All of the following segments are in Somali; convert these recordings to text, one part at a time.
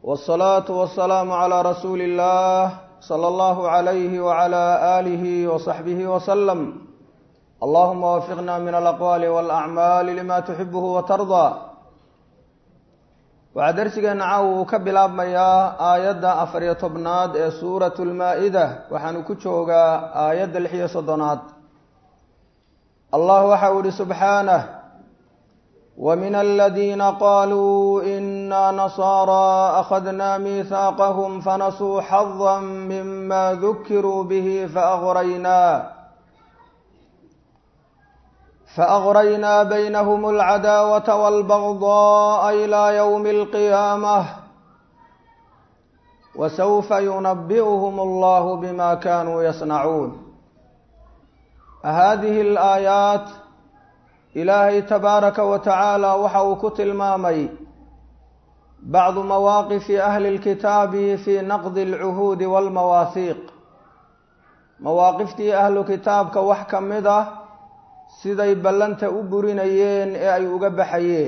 والصلاة والسلام على رسول الله صلى الله عليه وعلى آله وصحبه وسلم. اللهم وفقنا من الأقوال والأعمال لما تحبه وترضى. waxaa darsigeena caawa uu ka bilaabmayaa aayadda 14aad ee suuratu lmaa-ida waxaanu ku joogaa aayadda 36aad. allah waxa uu yihi subxaanah ومن الذين قالوا إنا نصارى أخذنا ميثاقهم فنسوا حظا مما ذكروا به فأغرينا بينهم العداوة والبغضاء إلى يوم القيامة وسوف ينبئهم الله بما كانوا يصنعون. هذه الآيات إلهي تبارك وتعالى وحو كتلمامي بعض مواقف أهل الكتاب في نقض العهود والمواثيق. مواقفتي أهل كتابك وحكم مده siday ballanta u burinayeen ee ay uga baxayeen.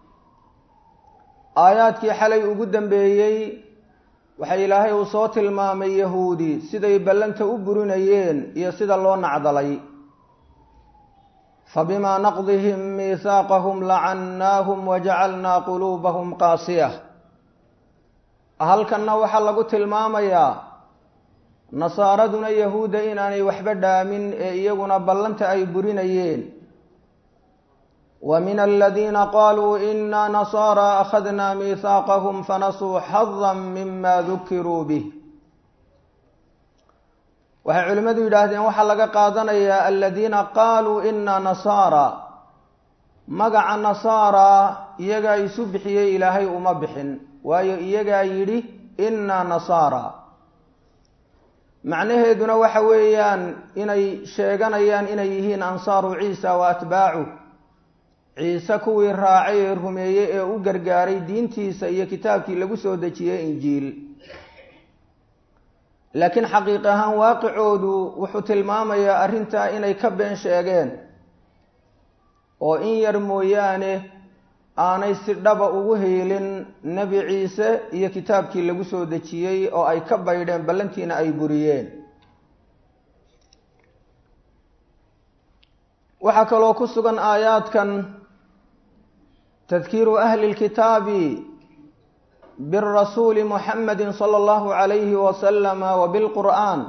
aayaadkii xalay ugu dambeeyey waxa ilaahay uu soo tilmaamay yahuudi siday ballanta u burinayeen iyo sida loo nacdalay. فبما نقضهم ميثاقهم لعناهم وجعلنا قلوبهم قاسية. halkanna waxaa lagu tilmaamayaa nasaaraduna yahuuda inaanay waxba dhaamin ee iyaguna ballanta ay burinayeen. ومن الذين قالوا إنا نصارى أخذنا ميثاقهم فنسوا حظا مما ذكروا به. waxay culimmadu yidhaahdeen waxaa laga qaadanayaa aladiina qaaluu inaa nasaara. magaca nasaara iyagaa isu bixiyey, ilaahay uma bixin, waayo iyagaa yidhi inaa nasaara. macnaheeduna waxa weeyaan inay sheeganayaan inay yihiin ansaaru ciisa wa atbaacu, ciise kuwii raacay ee rumeeyey ee u gargaaray diintiisa iyo kitaabkii lagu soo dejiyey injiil. laakiin xaqiiq ahaan waaqicoodu wuxuu tilmaamayaa arrintaa inay ka been sheegeen oo in yar mooyaane aanay si dhaba ugu hiilin nebi ciise iyo kitaabkii lagu soo dejiyey oo ay ka baydheen ballantiina ay buriyeen. waxaa kaloo ku sugan aayaadkan tadkiiru ahli lkitaabi birasuuli muxamadi sala allahu calayhi wasalama wa bilqur'aan.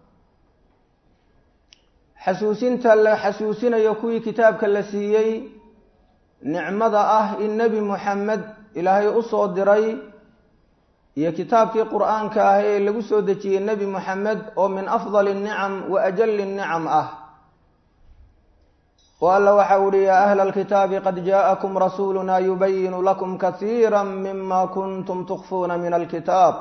xasuusinta la xasuusinayo kuwii kitaabka la siiyey nicmada ah in nebi muxamed ilaahay u soo diray iyo kitaabkii qur'aanka ah ee lagu soo dejiyey nebi muxamed oo min afdali nicam wa ajali nicam ah. oo alla waxa u yihi yaa ahla alkitaabi qad jaa'akum rasuuluna yubayinu lakum kasiira mima kuntum tukfuuna min alkitaab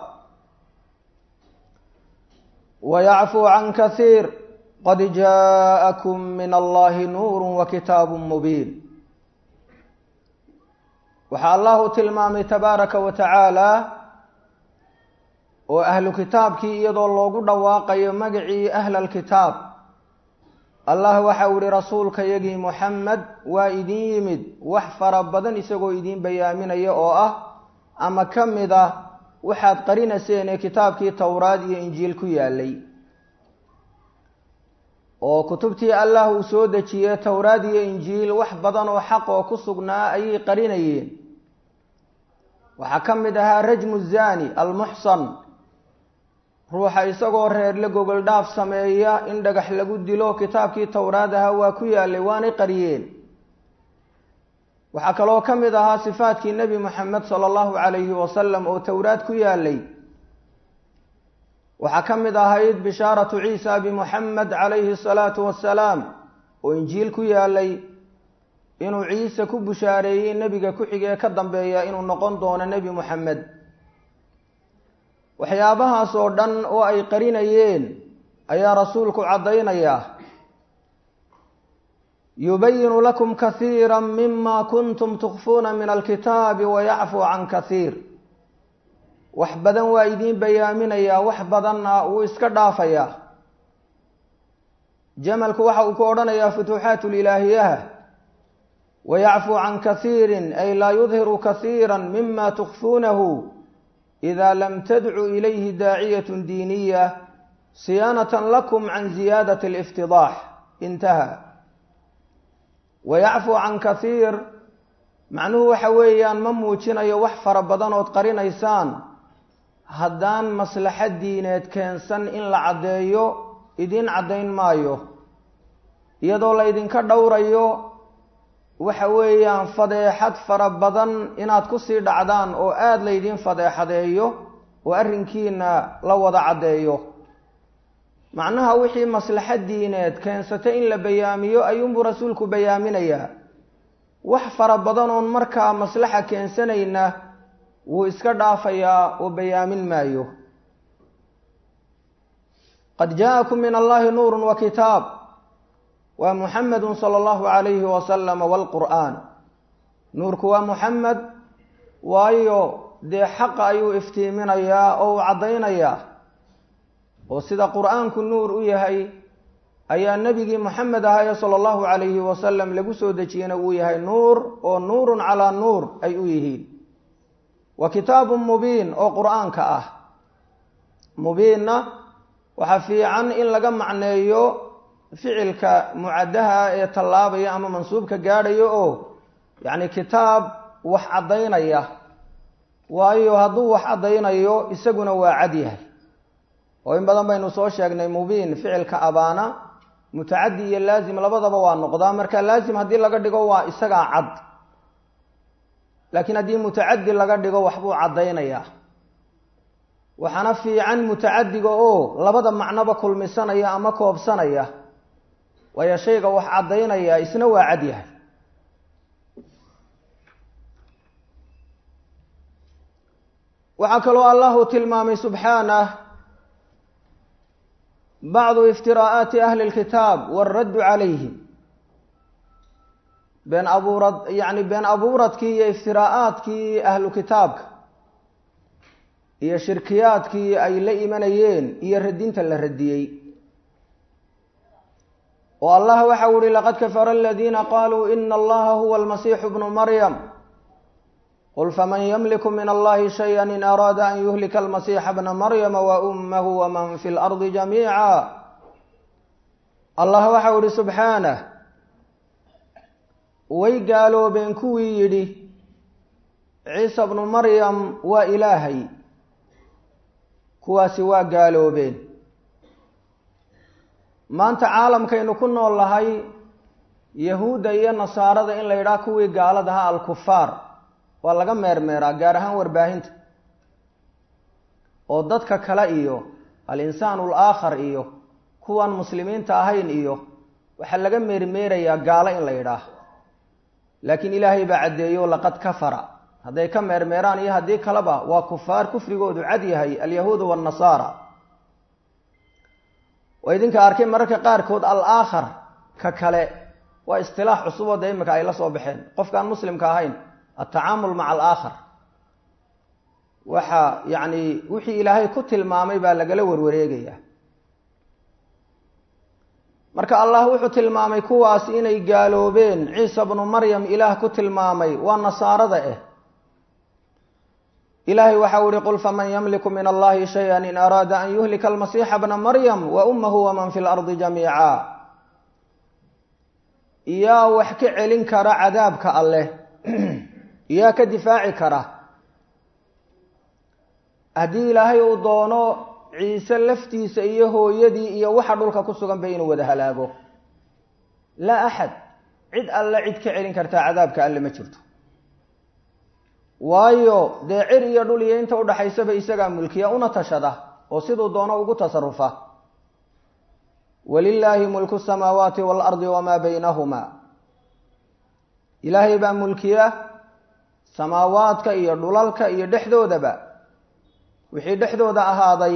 wayacfuu can kasiir qad jaa'akum min allahi nuuru wa kitaabun mubiin. waxaa allahu tilmaamay tabaaraka wa tacaala oo ahlu kitaabkii iyadoo loogu dhawaaqayo magacii ahla alkitaab, allah waxa uu yihi rasuulka yagii muxamed waa idin yimid wax fara badan isagoo idin bayaaminaya oo ah ama ka mid ah waxaad qarinayseen ee kitaabkii towraad iyo injiil ku yaalay. oo kutubtii allah uu soo dejiyey towraad iyo injiil wax badan oo xaq oo ku sugnaa ayay qarinayeen. waxaa ka mid ahaa rajmu zani almuxsan, ruuxa isagoo reerle gogol dhaaf sameeya in dhagax lagu dilo, kitaabkii towraad ahaa waa ku yaalay waanay qariyeen. waxaa kaloo ka mid ahaa sifaadkii nebi muxamed sala allahu calayhi wasalam oo towraad ku yaalay. waxaa ka mid ahayd bishaaratu ciisa bimuxamed calayhi asalaatu wassalaam oo injiil ku yaalay, inuu ciise ku bushaareeyey nebiga ku xigee ka dambeeya inuu noqon doono nebi muxamed. waxyaabahaas oo dhan oo ay qarinayeen ayaa rasuulku caddaynaya. yubayinu lakum kasiira mima kuntum tukfuuna min alkitaabi wayacfuu can kasiir. wax badan waa idiin bayaaminayaa, wax badanna wuu iska dhaafayaa. jamalku waxa uu ku odhanayaa futuuxaat lilaahiyaha ويعفو عن كثير أي لا يظهر كثيرا مما تخفونه إذا لم تدع إليه داعية دينية صيانة لكم عن زيادة الافتضاح. انتهى. ويعفو عن كثير macnuhu waxa weeyaan ma muujinayo wax fara badan ood qarinaysaan haddaan maslaxad diineed keensan in la caddeeyo idin caddayn maayo, iyadoo la idinka dhowrayo waxa weeyaan fadeexad fara badan inaad ku sii dhacdaan oo aada laydin fadeexadeeyo oo arrinkiina la wada caddeeyo. macnaha wixii maslaxad diineed keensatay in la bayaamiyo ayuunbuu rasuulku bayaaminayaa. wax fara badan oon markaa maslaxa keensanayna wuu iska dhaafayaa oo bayaamin maayo. qad jaakum min allahi nuurun wa kitaab wa muxamedun sala allahu calayhi wasalam waalqur'aan. nuurku waa muxamed, waayo dee xaqa ayuu iftiiminayaa oo uu caddaynayaa, oo sida qur'aanku nuur u yahay ayaa nebigii moxamed ahaaye sala allahu calayhi wasalam lagu soo dejiyena uu yahay nuur, oo nuurun calaa nuur ay u yihiin. wa kitaabun mubiin oo qur'aanka ah. mubiinna waxaa fiican in laga macneeyo ficilka mucaddaha ee tallaabaya ama mansuubka gaadhayo oo yacni kitaab wax caddaynaya, waayo hadduu wax caddaynayo isaguna waa cad yahay. oo in badan baynu soo sheegnay mubiin ficilka abaana mutacaddi iyo laazim labadaba waa noqdaa. marka laazim haddii laga dhigo waa isagaa cad, laakiin haddii mutacaddi laga dhigo waxbuu caddaynayaa. waxaana fiican mutacaddiga oo labada macnoba kulmisanaya ama koobsanaya, waayo shayga wax caddaynaya isna waa cad yahay. waxaa kaloo allahu tilmaamay subxaanah bacdu iftiraa'aati ahli lkitaab waaraddu calayhim. been abuuradkii iyo iftiraa'aadkii ahlu kitaabka iyo shirkiyaadkii ay la imanayeen iyo radinta la radiyey. oo allah waxa u yihi laqad kafara aladiina qaluu ina allaha huwa almasiixu bnu maryam qul faman ymliku min allahi shaya in araada an yuhlika almasiixa bna maryama wa ummahu waman fi lardi jamiica. allah waxa u yihi subxaanah, way gaaloobeen kuwii yidhi ciisa bnu maryam waa ilaahay. kuwaasi waa gaaloobeen. maanta caalamkaynu ku nool lahay yahuudda iyo nasaarada in la yidhaha kuwii gaaladaha alkufaar waa laga meermeeraa, gaar ahaan warbaahinta. oo dadka kale iyo al-insaanu al-aakhar iyo kuwan muslimiinta ahayn iyo waxaa laga meermeerayaa gaalo in la yidhaah. laakiin ilaahay baa caddeeyo laqad kafara. hadday ka meermeeraan iyo haddii kaleba waa kufaar kufrigoodu cad yahay, alyahuudu waannasaara. oo idinka arkay mararka qaarkood al-aakhar ka kale waa istilaax cusub oo dee imika ay la soo baxeen. qofkaan muslimka ahayn atacaamul maca alaakhar waxa yacni wixii ilaahay ku tilmaamay baa lagala warwareegayaa. marka allah wuxuu tilmaamay kuwaas inay gaaloobeen. ciisa bnu maryam ilaah ku tilmaamay waa nasaarada ah. ilaahay waxa u yihi qul faman ymliku min allahi shaya in araada an yuhlika almasiixa bna maryam wa ummahu waman fi lardi jamiica. yaa wax ka celin kara cadaabka alleh, yaa ka difaaci kara haddii ilaahay uu doono ciise laftiisa iyo hooyadii iyo waxa dhulka ku sugan bay inuu wada halaago. laa axad, cid alle cid ka celin kartaa cadaabka alle ma jirto. waayo dee cir iyo dhul iyo inta udhaxaysaba isagaa mulkiya, una tashada oo siduu doono ugu tasarufa. walilaahi mulku samaawaati waalardi wamaa baynahuma. ilaahay baa mulkiya samaawaadka iyo dhulalka iyo dhexdoodaba wixii dhexdooda ahaaday.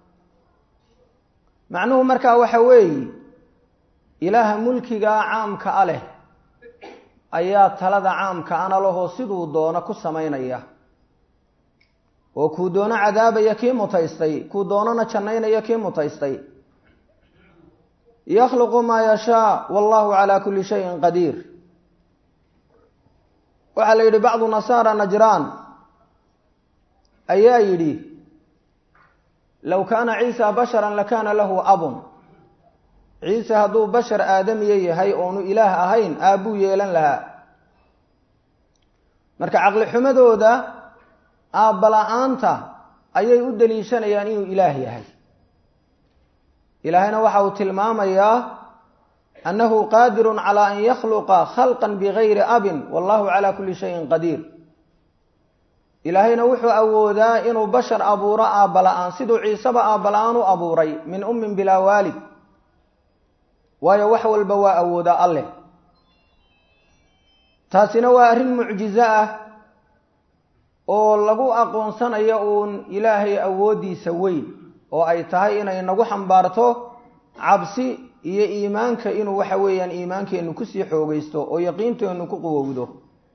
macnuhu markaa waxa weeye ilaaha mulkigaa caamka a leh ayaa talada caamka ana lahoo siduu doono ku samaynaya, oo kuu doono cadaabaya kii mutaystay, kuu doonona jannaynaya kii mutaystay. yakhluqu maa yashaa wallahu calaa kulli shayin qadiir. waxaa la yidhi bacdu nasaara najraan ayaa yidhi low kaana ciisa basharan lakaana lahu abun, ciise hadduu bashar aadamiye yahay oonu ilaah ahayn aabbuu yeelan lahaa. marka caqli xumadooda aabbala-aanta ayay u daliishanayaan inuu ilaah yahay. ilaahayna waxa uu tilmaamayaa annahu qaadirun calaa an yakhluqa khalqan bigayri abin wallahu calaa kulli shayin qadiir. ilaahayna wuxuu awoodaa inuu bashar abuuro aabbala-aan siduu ciiseba aabbala-aan u abuuray min ummin bilaa waalid, waayo wax walba waa awoodaa alleh. taasina waa arrin mucjizo ah oo lagu aqoonsanayo uun ilaahay awooddiisa weyn, oo ay tahay inay nagu xambaarto cabsi iyo iimaanka inuu waxa weeyaan iimaankeennu kusii xoogaysto oo yaqiinteennu ku quwowdo.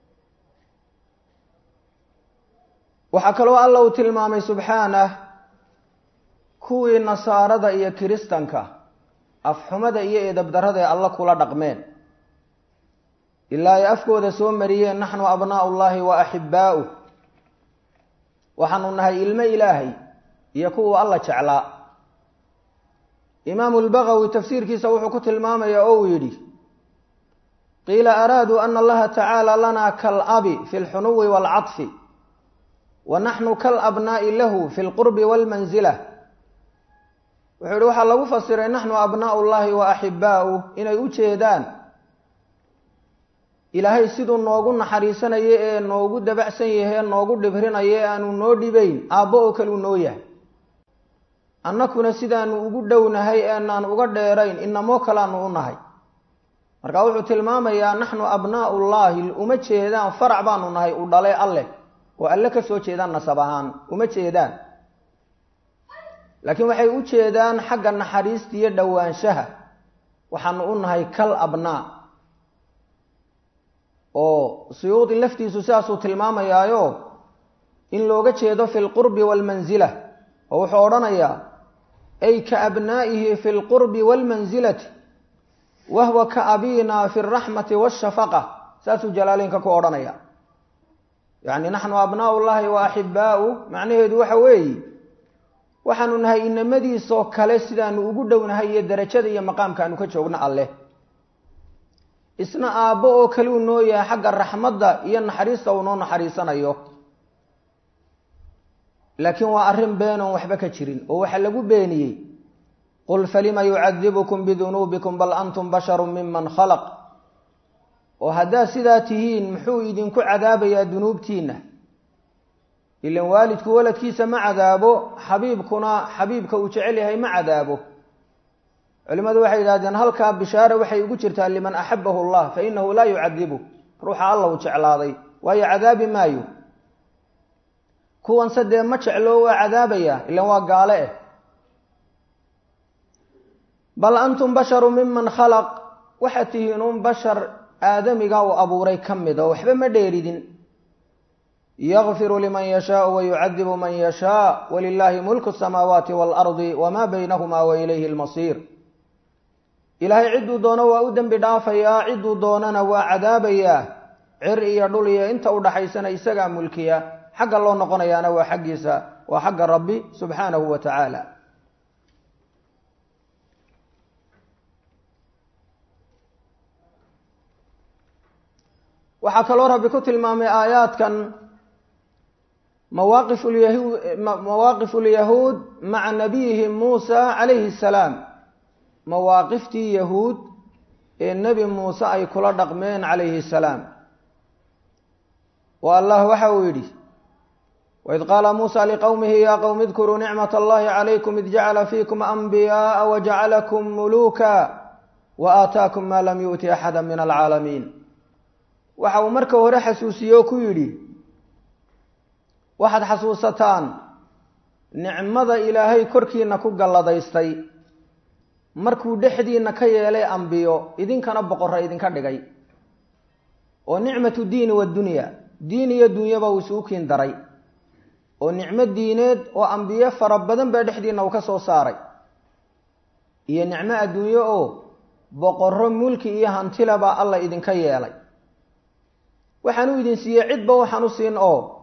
waxaa kaloo alla uu tilmaamay subxaanah kuwii nasaarada iyo kiristanka afxumada iyo eedabdarrada ee alla kula dhaqmeen, ilaa ay afkooda soo mariyeen naxnu abnaa'u llaahi wa axibbaa'uh, waxaanu nahay ilmo ilaahay iyo kuwa alla jeclaa. imaamu lbagawi tafsiirkiisa wuxuu ku tilmaamaya oo uu yidhi qiila araaduu ana allaha tacaala lanaa kalabi fi lxunuwi waalcaطfi wa naxnu kalabnaa'i lahu fi lqurbi waalmanzila. wuxuu yihi waxaa lagu fasiray naxnu abnaa'u llaahi wa axibbaa'uh inay u jeedaan ilaahay siduu noogu naxariisanayo ee noogu dabacsan yahay, noogu dhibrinayo ee aanu noo dhibayn aabbo oo kale uu noo yahay, annakuna sidaanu ugu dhownahay eenaan uga dheerayn inamoo kaleanu u nahay. marka wuxuu tilmaamayaa naxnu abnaa'u llaahi uma jeedaan farac baanu nahay u dhalay alleh oo alle ka soo jeedaan nasab ahaan uma jeedaan, laakiin waxay u jeedaan xagga naxariista iyo dhowaanshaha waxaanu u nahay kal abnaa. oo suyuudi laftiisu sidaasuu tilmaamayaayo in looga jeedo fi lqurbi waalmanzila, oo wuxuu odhanayaa ay ka abnaa'ihi fi lqurbi waalmanzilati wahwa ka abiina fi alraxmati waashafaqa. saasuu jalaaleynka ku odhanaya. yacni naxnu abnaa'u llaahi wa axibbaa'uh macnaheedu waxa weeye waxaanu nahay inamadiisoo kale sidaanu ugu dhownahay iyo darajada iyo maqaamkaanu ka joogno alleh. isna aabbo oo kale uu noo yahay xagga raxmadda iyo naxariista uu noo naxariisanayo. laakiin waa arrin been oon waxba ka jirin oo waxaa lagu beeniyey qul falima yucadibukum bidunuubikum bal antum basharun miman khalaq. oo haddaad sidaa tihiin muxuu idinku cadaabayaa dunuubtiinna? ilan waalidku waladkiisa ma cadaabo, xabiibkuna xabiibka uu jecel yahay ma cadaabo. culimmadu waxay yidhahdeen halkaa bishaare waxay ugu jirtaa liman axabbahu allah fa inahu laa yucadibu, ruuxa alla uu jeclaaday waayo cadaabi maayo. kuwanse dee ma jeclo waa cadaabaya ilan waa gaale eh. bal antum basharu miman khalaq, waxaad tihiin un bashar aadamiga uu abuuray ka mid oo waxba ma dheeridin. yakfiru liman yashaau wa yucadibu man yashaa walilaahi mulku asamaawaati waalardi wamaa baynahumaa wa ilayhi lmasiir. ilaahay cidduu doono waa u dembi dhaafayaa, cidduu doonana waa cadaabayaa. cir iyo dhul iyo inta u dhaxaysana isagaa mulkiya, xagga loo noqonayaana waa xaggiisa, waa xagga rabbi subxaanahu wa tacaala. waxaa kaloo rabbi ku tilmaamay aayaadkan mawaaqifu lyahuud maca nabiyihim muusa calayhi salaam, mawaaqiftii yahuud ee nebi muuse ay kula dhaqmeen calayhi salaam. wa allah waxa uu yidhi waid qaala muusa liqowmihi ya qowmi idkuruu nicmat allahi calaykum id jacala fiikum anbiyaaa wajacalakum muluuka wa aataakum maa lam yu'ti axada min alcaalamiin. waxa uu marka hore xasuusiye oo ku yidhi waxaad xasuusataan nicmada ilaahay korkiina ku galladaystay markuu dhexdiina ka yeelay ambiyo idinkana boqorra idinka dhigay. oo nicmatu diini wadunya, diin iyo dunyaba uu isugu kiin daray. oo nicmo diineed oo ambiye fara badan baa dhexdiina uu ka soo saaray, iyo nicmo adduunye oo boqorro mulki iyo hantila baa alla idinka yeelay. waxaan u idin siiyey cidba waxaan u siin oo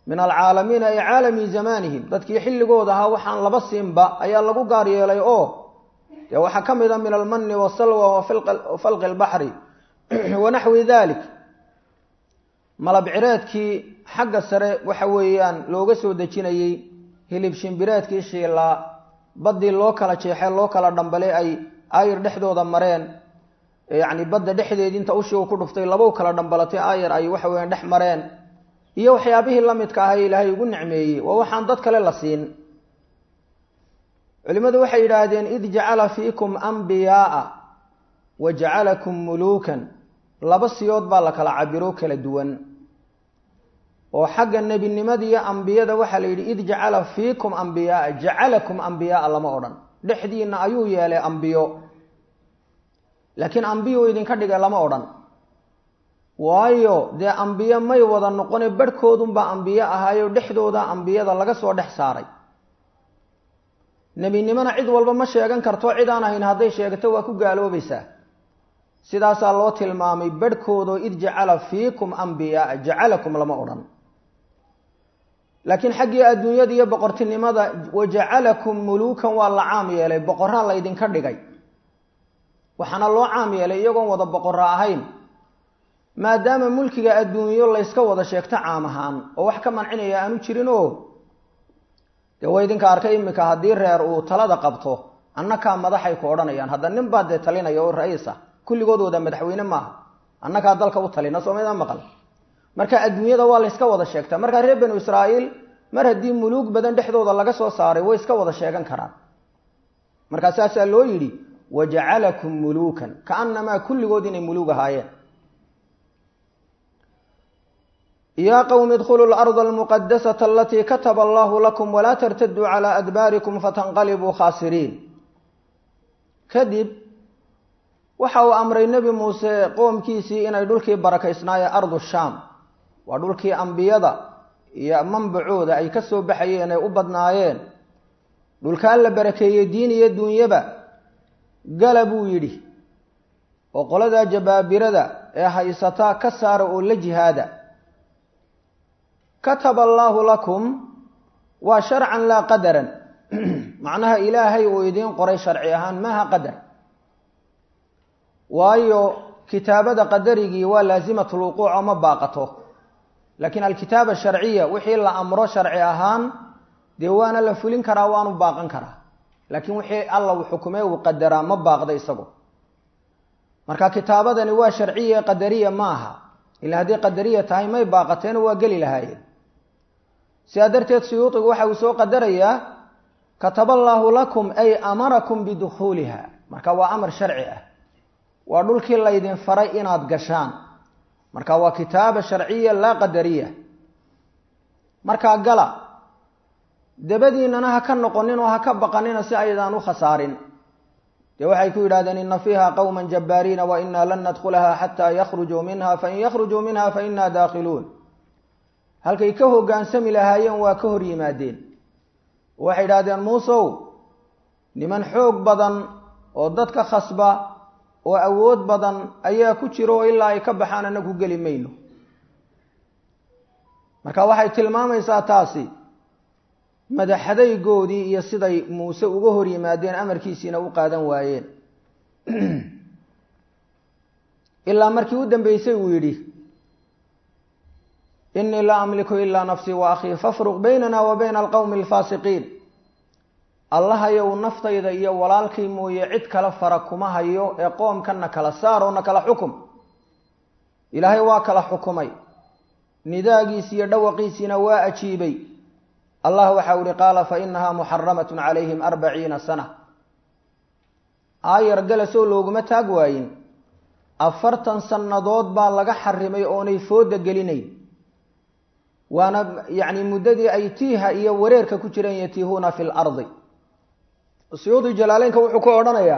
min alcaalamiina ay caalami zamaanihim dadkii xilligooda ahaa waxaan laba siinba ayaa lagu gaar yeelay oo dee waxaa ka mid a min almanni wasalwa wa falqi albaxri wanaxwi dalik malab cireedkii xagga sare waxa weeyaan looga soo dejinayey hilib shimbireedkii shiilaa baddii loo kala jeexee loo kala dhambalay ay aayar dhexdooda mareen yacni badda dhexdeedii inta ushii uu ku dhuftay labow kala dhambalatay aayar ay waxa weeyaan dhex mareen iyo waxyaabihii la midka ahaa ilaahay ugu nicmeeyey waa waxaan dad kale la siin culimmadu waxay yidhaahdeen id jacala fiikum ambiyaaa wa jacalakum muluukan laba siyood baa la kala cabiro kala duwan oo xagga nebinimada iyo ambiyada waxaa la yidhi id jacala fiikum ambiyaaa jacalakum ambiyaaa lama odhan dhexdiinna ayuu yeelay ambiyo laakiin ambiyo idinka dhigay lama odhan waayo dee ambiyo may wada noqone barhkoodunbaa ambiyo ahaayo dhexdooda ambiyada laga soo dhex saaray nebinimona cid walba ma sheegan karto cid aan ahayn hadday sheegato waa ku gaaloobaysaa sidaasaa loo tilmaamay barhkoodoo id jacala fiikum ambiyaaa jacalakum lama odhan laakiin xaggii adduunyada iyo boqortinimada wajacalakum muluukan waa la caam yeelay boqoraa laydinka dhigay waxaana loo caam yeelay iyagoon wada boqora ahayn maadaama mulkiga adduunyo layska wada sheegto caam ahaan oo wax ka mancinaya aanu jirin oo dee waa idinka arkay iminka haddii reer uu talada qabto annakaa madaxay ku odhanayaan hadda nin baa dee talinaya oo ra-iis ah kulligood wada madaxweyne maaha annakaa dalka u talina soomada maqal marka adduunyada waa layska wada sheegtaa markaa reer banu israa'iil mar haddii muluug badan dhexdooda laga soo saaray way iska wada sheegan karaan markaa saasaa loo yidhi wajacalakum muluukan kaannamaa kulligood inay muluug ahaayeen yaa qowmi idkhuluu larda almuqadasata alatii kataba allahu lakum walaa tartaduu calaa adbaarikum fatanqalibuu khaasiriin kadib waxa uu amray nebi muuse qoomkiisii inay dhulkii barakaysnaayee ardu shaam waa dhulkii ambiyada iyo manbacooda ay ka soo baxayeen ay u badnaayeen dhulkaan la barakeeyey diin iyo duunyaba gala buu yidhi oo qoladaa jabaabirada ee haysataa ka saara oo la jihaada kataba allaahu lakum waa sharcan laa qadaran macnaha ilaahay uu idiin qoray sharci ahaan maaha qadar waayo kitaabada qadarigii waa laasimat lwuquuc ma baaqato laakiin alkitaaba sharciya wixii la amro sharci ahaan dee waana la fulin karaa waanu baaqan karaa laakiin wixii alla uu xukumey uu qadaraa ma baaqda isagu marka kitaabadani waa sharciya qadariya maaha ilaa haddii qadariya tahay may baaqateena waa geli lahaayeen sidaa darteed suyuudigu waxa uu soo qadarayaa kataba allaahu lakum ay amarakum bidukhuuliha marka waa amar sharci ah waa dhulkii laydin faray inaad gashaan marka waa kitaaba sharciya laa qadariya markaa gala dabadiinana ha ka noqonin oo ha ka baqanina si aydaan u khasaarin dee waxay ku yidhahdeen ina fiiha qowma jabbaariina wa inaa lan nadkhulaha xataa yakhrujuu minha fain yakhrujuu minha fainaa daakhiluun halkay ka hogaansami lahaayeen waa ka hor yimaadeen waxay idhahdeen muusow niman xoog badan oo dadka khasba oo awood badan ayaa ku jiro oo ilaa ay ka baxaan anagu geli mayno marka waxay tilmaamaysaa taasi madaxadaygoodii iyo siday muuse uga hor yimaadeen amarkiisiina u qaadan waayeen ilaa markii u dambeysay uu yidhi inii laa amliku ilaa nafsii wa akhii fafruq baynana wa bayna alqowmi alfaasiqiin allahayow naftayda iyo walaalkay mooye cid kale fara kuma hayo ee qoomkana kala saar oo na kala xukum ilaahay waa kala xukumay nidaagiisi iyo dhawaqiisiina waa ajiibay allah waxa uhi qaala fainahaa muxaramatun calayhim 40 sana aayar galasoo looguma taag waayin 40 sannadood baa laga xarimay oonay fooda gelinayn waana yani muddadii ay tiiha iyo wareerka ku jireen yatiihuuna fi lardi suyuudi jalaaleynka wuxuu ku odhanayaa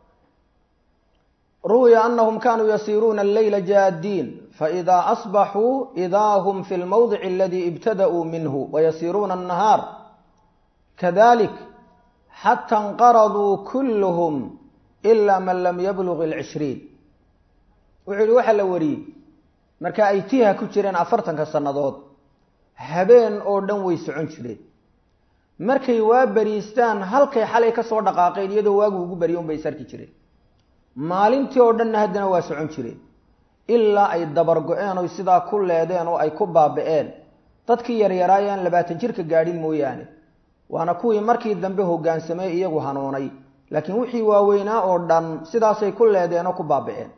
ruwiya anahum kanuu yasiiruuna alleyla jaadiin faidaa asbaxuu idaa hum fi lmawdici aladii ibtada'uu minhu wayasiiruuna annahaar kadalik xata inqaraduu kulluhum ilaa man lam yabluq 20 wuxuu yihi waxaa la wariyey marka ay tiiha ku jireen 40 sannadood habeen oo dhan way socon jireen markay waa bariistaan halkay xalay ka soo dhaqaaqeen iyadoo waagu ugu bariyo bay sarki jireen maalintii oo dhan haddana waa socon jireen ilaa ay dabar go-een oo sidaa ku leedeen oo ay ku baaba'een dadkii yaryaraayaan 20 jirka gaadhin mooyaane waana kuwii markii dambe hoggaansamay iyagu hanuunay laakiin wixii waaweynaa oo dhan sidaasay ku leedeen oo ku baaba'een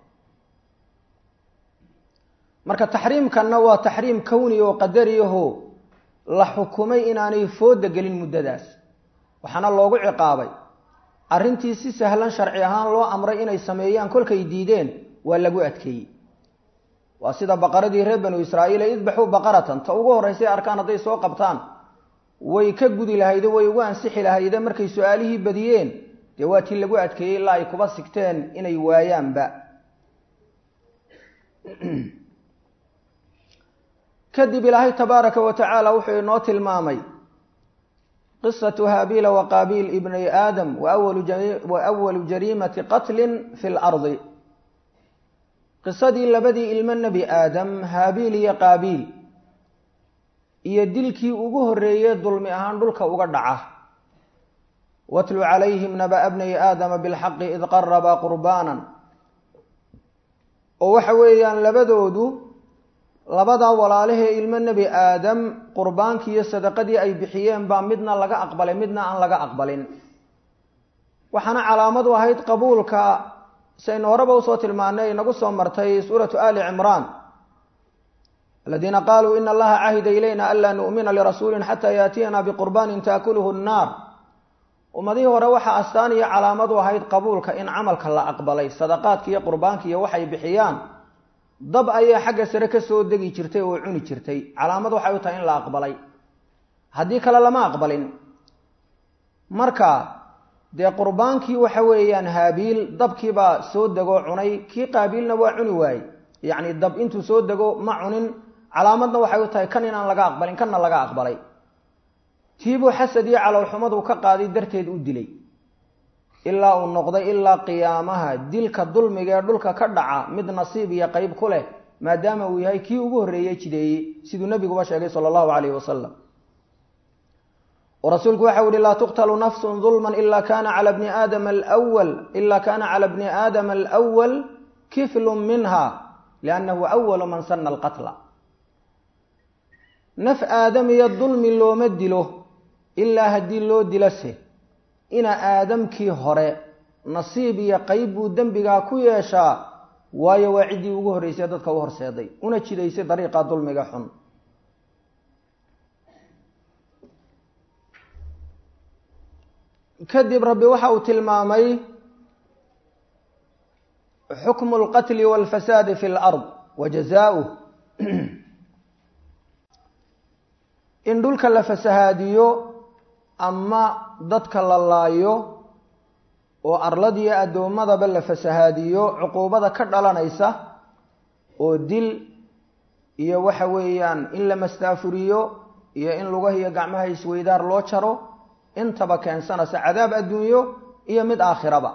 marka taxriimkanna waa taxriim kawni oo qadari ah la xukumay inaanay fooda gelin muddadaas waxaana loogu ciqaabay arrintii si sahlan sharci ahaan loo amray inay sameeyaan kolkay diideen waa lagu adkeeyey waa sida baqaradii reer banu israa'iil ay idbaxu baqaratan ta ugu horeysay arkaan hadday soo qabtaan way ka gudi lahayd way ugu ansixi lahayd markay su'aalihii badiyeen dee waa tii lagu adkeeyey ilaa ay kuba sigteen inay waayaanba kadib ilaahay tabaaraka wa tacaala wuxuu inoo tilmaamay qisatu haabiila wa qaabiil ibnay aadam wa awalu jariimati qatlin fi lardi qisadii labadii ilmo nebi aadam haabiil iyo qaabiil iyo dilkii ugu horreeyey dulmi ahaan dhulka uga dhaca watlu calayhim naba'a bnay aadama bilxaqi id qarabaa qurbaanan oo waxa weeyaan labadaa walaalahee ilmo nebi aadam qurbaankii iyo sadaqadii ay bixiyeen baa midna laga aqbalay midna aan laga aqbalin waxaana calaamad u ahayd qabuulka saynu horeba usoo tilmaanay inagu soo martay suuratu ali cimraan aladiina qaaluu ina allaha cahida ilayna anlaa nu'mina lirasuulin xataa yaatiyana biqurbaanin taakuluhu nnaar ummadihii hore waxaa astaan iyo calaamad u ahayd qabuulka in camalka la aqbalay sadaqaadka iyo qurbaanka iyo waxay bixiyaan dab ayaa xagga sare ka soo degi jirtay oo cuni jirtay calaamad waxay u tahay in la aqbalay haddii kale lama aqbalin marka dee qurbaankii waxa weeyaan haabiil dabkiibaa soo degoo cunay kii qaabiilna waa cuni waayey yacni dab intuu soo dego ma cunin calaamadna waxay u tahay kan inaan laga aqbalin kanna laga aqbalay tiibuu xasad iyo caloolxumadu ka qaaday darteed u dilay ilaa uu noqday ilaa qiyaamaha dilka dulmiga ee dhulka ka dhaca mid nasiib iyo qayb ku leh maadaama uu yahay kii ugu horreeyey jideeyey siduu nebiguba sheegay sala allahu calayhi wasalam ورسولك وحول لا تقتل نفس ظلما إلا كان على ابن آدم الأول كفل منها لأنه أول من سن القتل نف آدم يظلم لو مدله إلا هدي لو دلسه إن آدم كي هراء نصيب يقيب دنبغا كيشا ويوعدي وغهر سيادتك وغهر سيادي ونجي ليس طريقة ظلمك حن كذب ربي وحاو تلمامي حكم القتل والفساد في الأرض وجزاؤه إن دولك لفسهاديو أما ضدك للايو وأرلدي أدو ماذا بل فسهاديو عقوبة كدلانيسة ودل إيا وحويان إن لما استافريو إيا إن لغه يقعمها يسويدار لوشارو intaba keensanaysa cadaab adduunyo iyo mid aakhiraba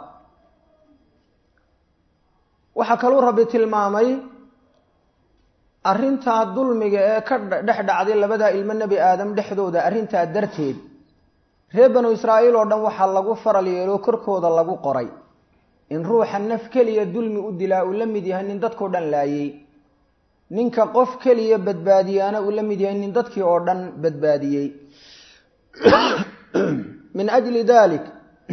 waxa kaloo rabbi tilmaamay arinta dulmiga ee ka dhex dhacday labada ilmo nabi aadam dhexdooda arinta darteed reer banu israa'iil oo dhan waxa lagu faral yeelo korkooda lagu qoray in ruuxa naf kaliya dulmi u dilaa uu la mid yahay nin dadkoo dhan laayay ninka qof kaliya badbaadiyana uu la mid yahay nin dadkii oo dhan badbaadiyay من أجل ذلك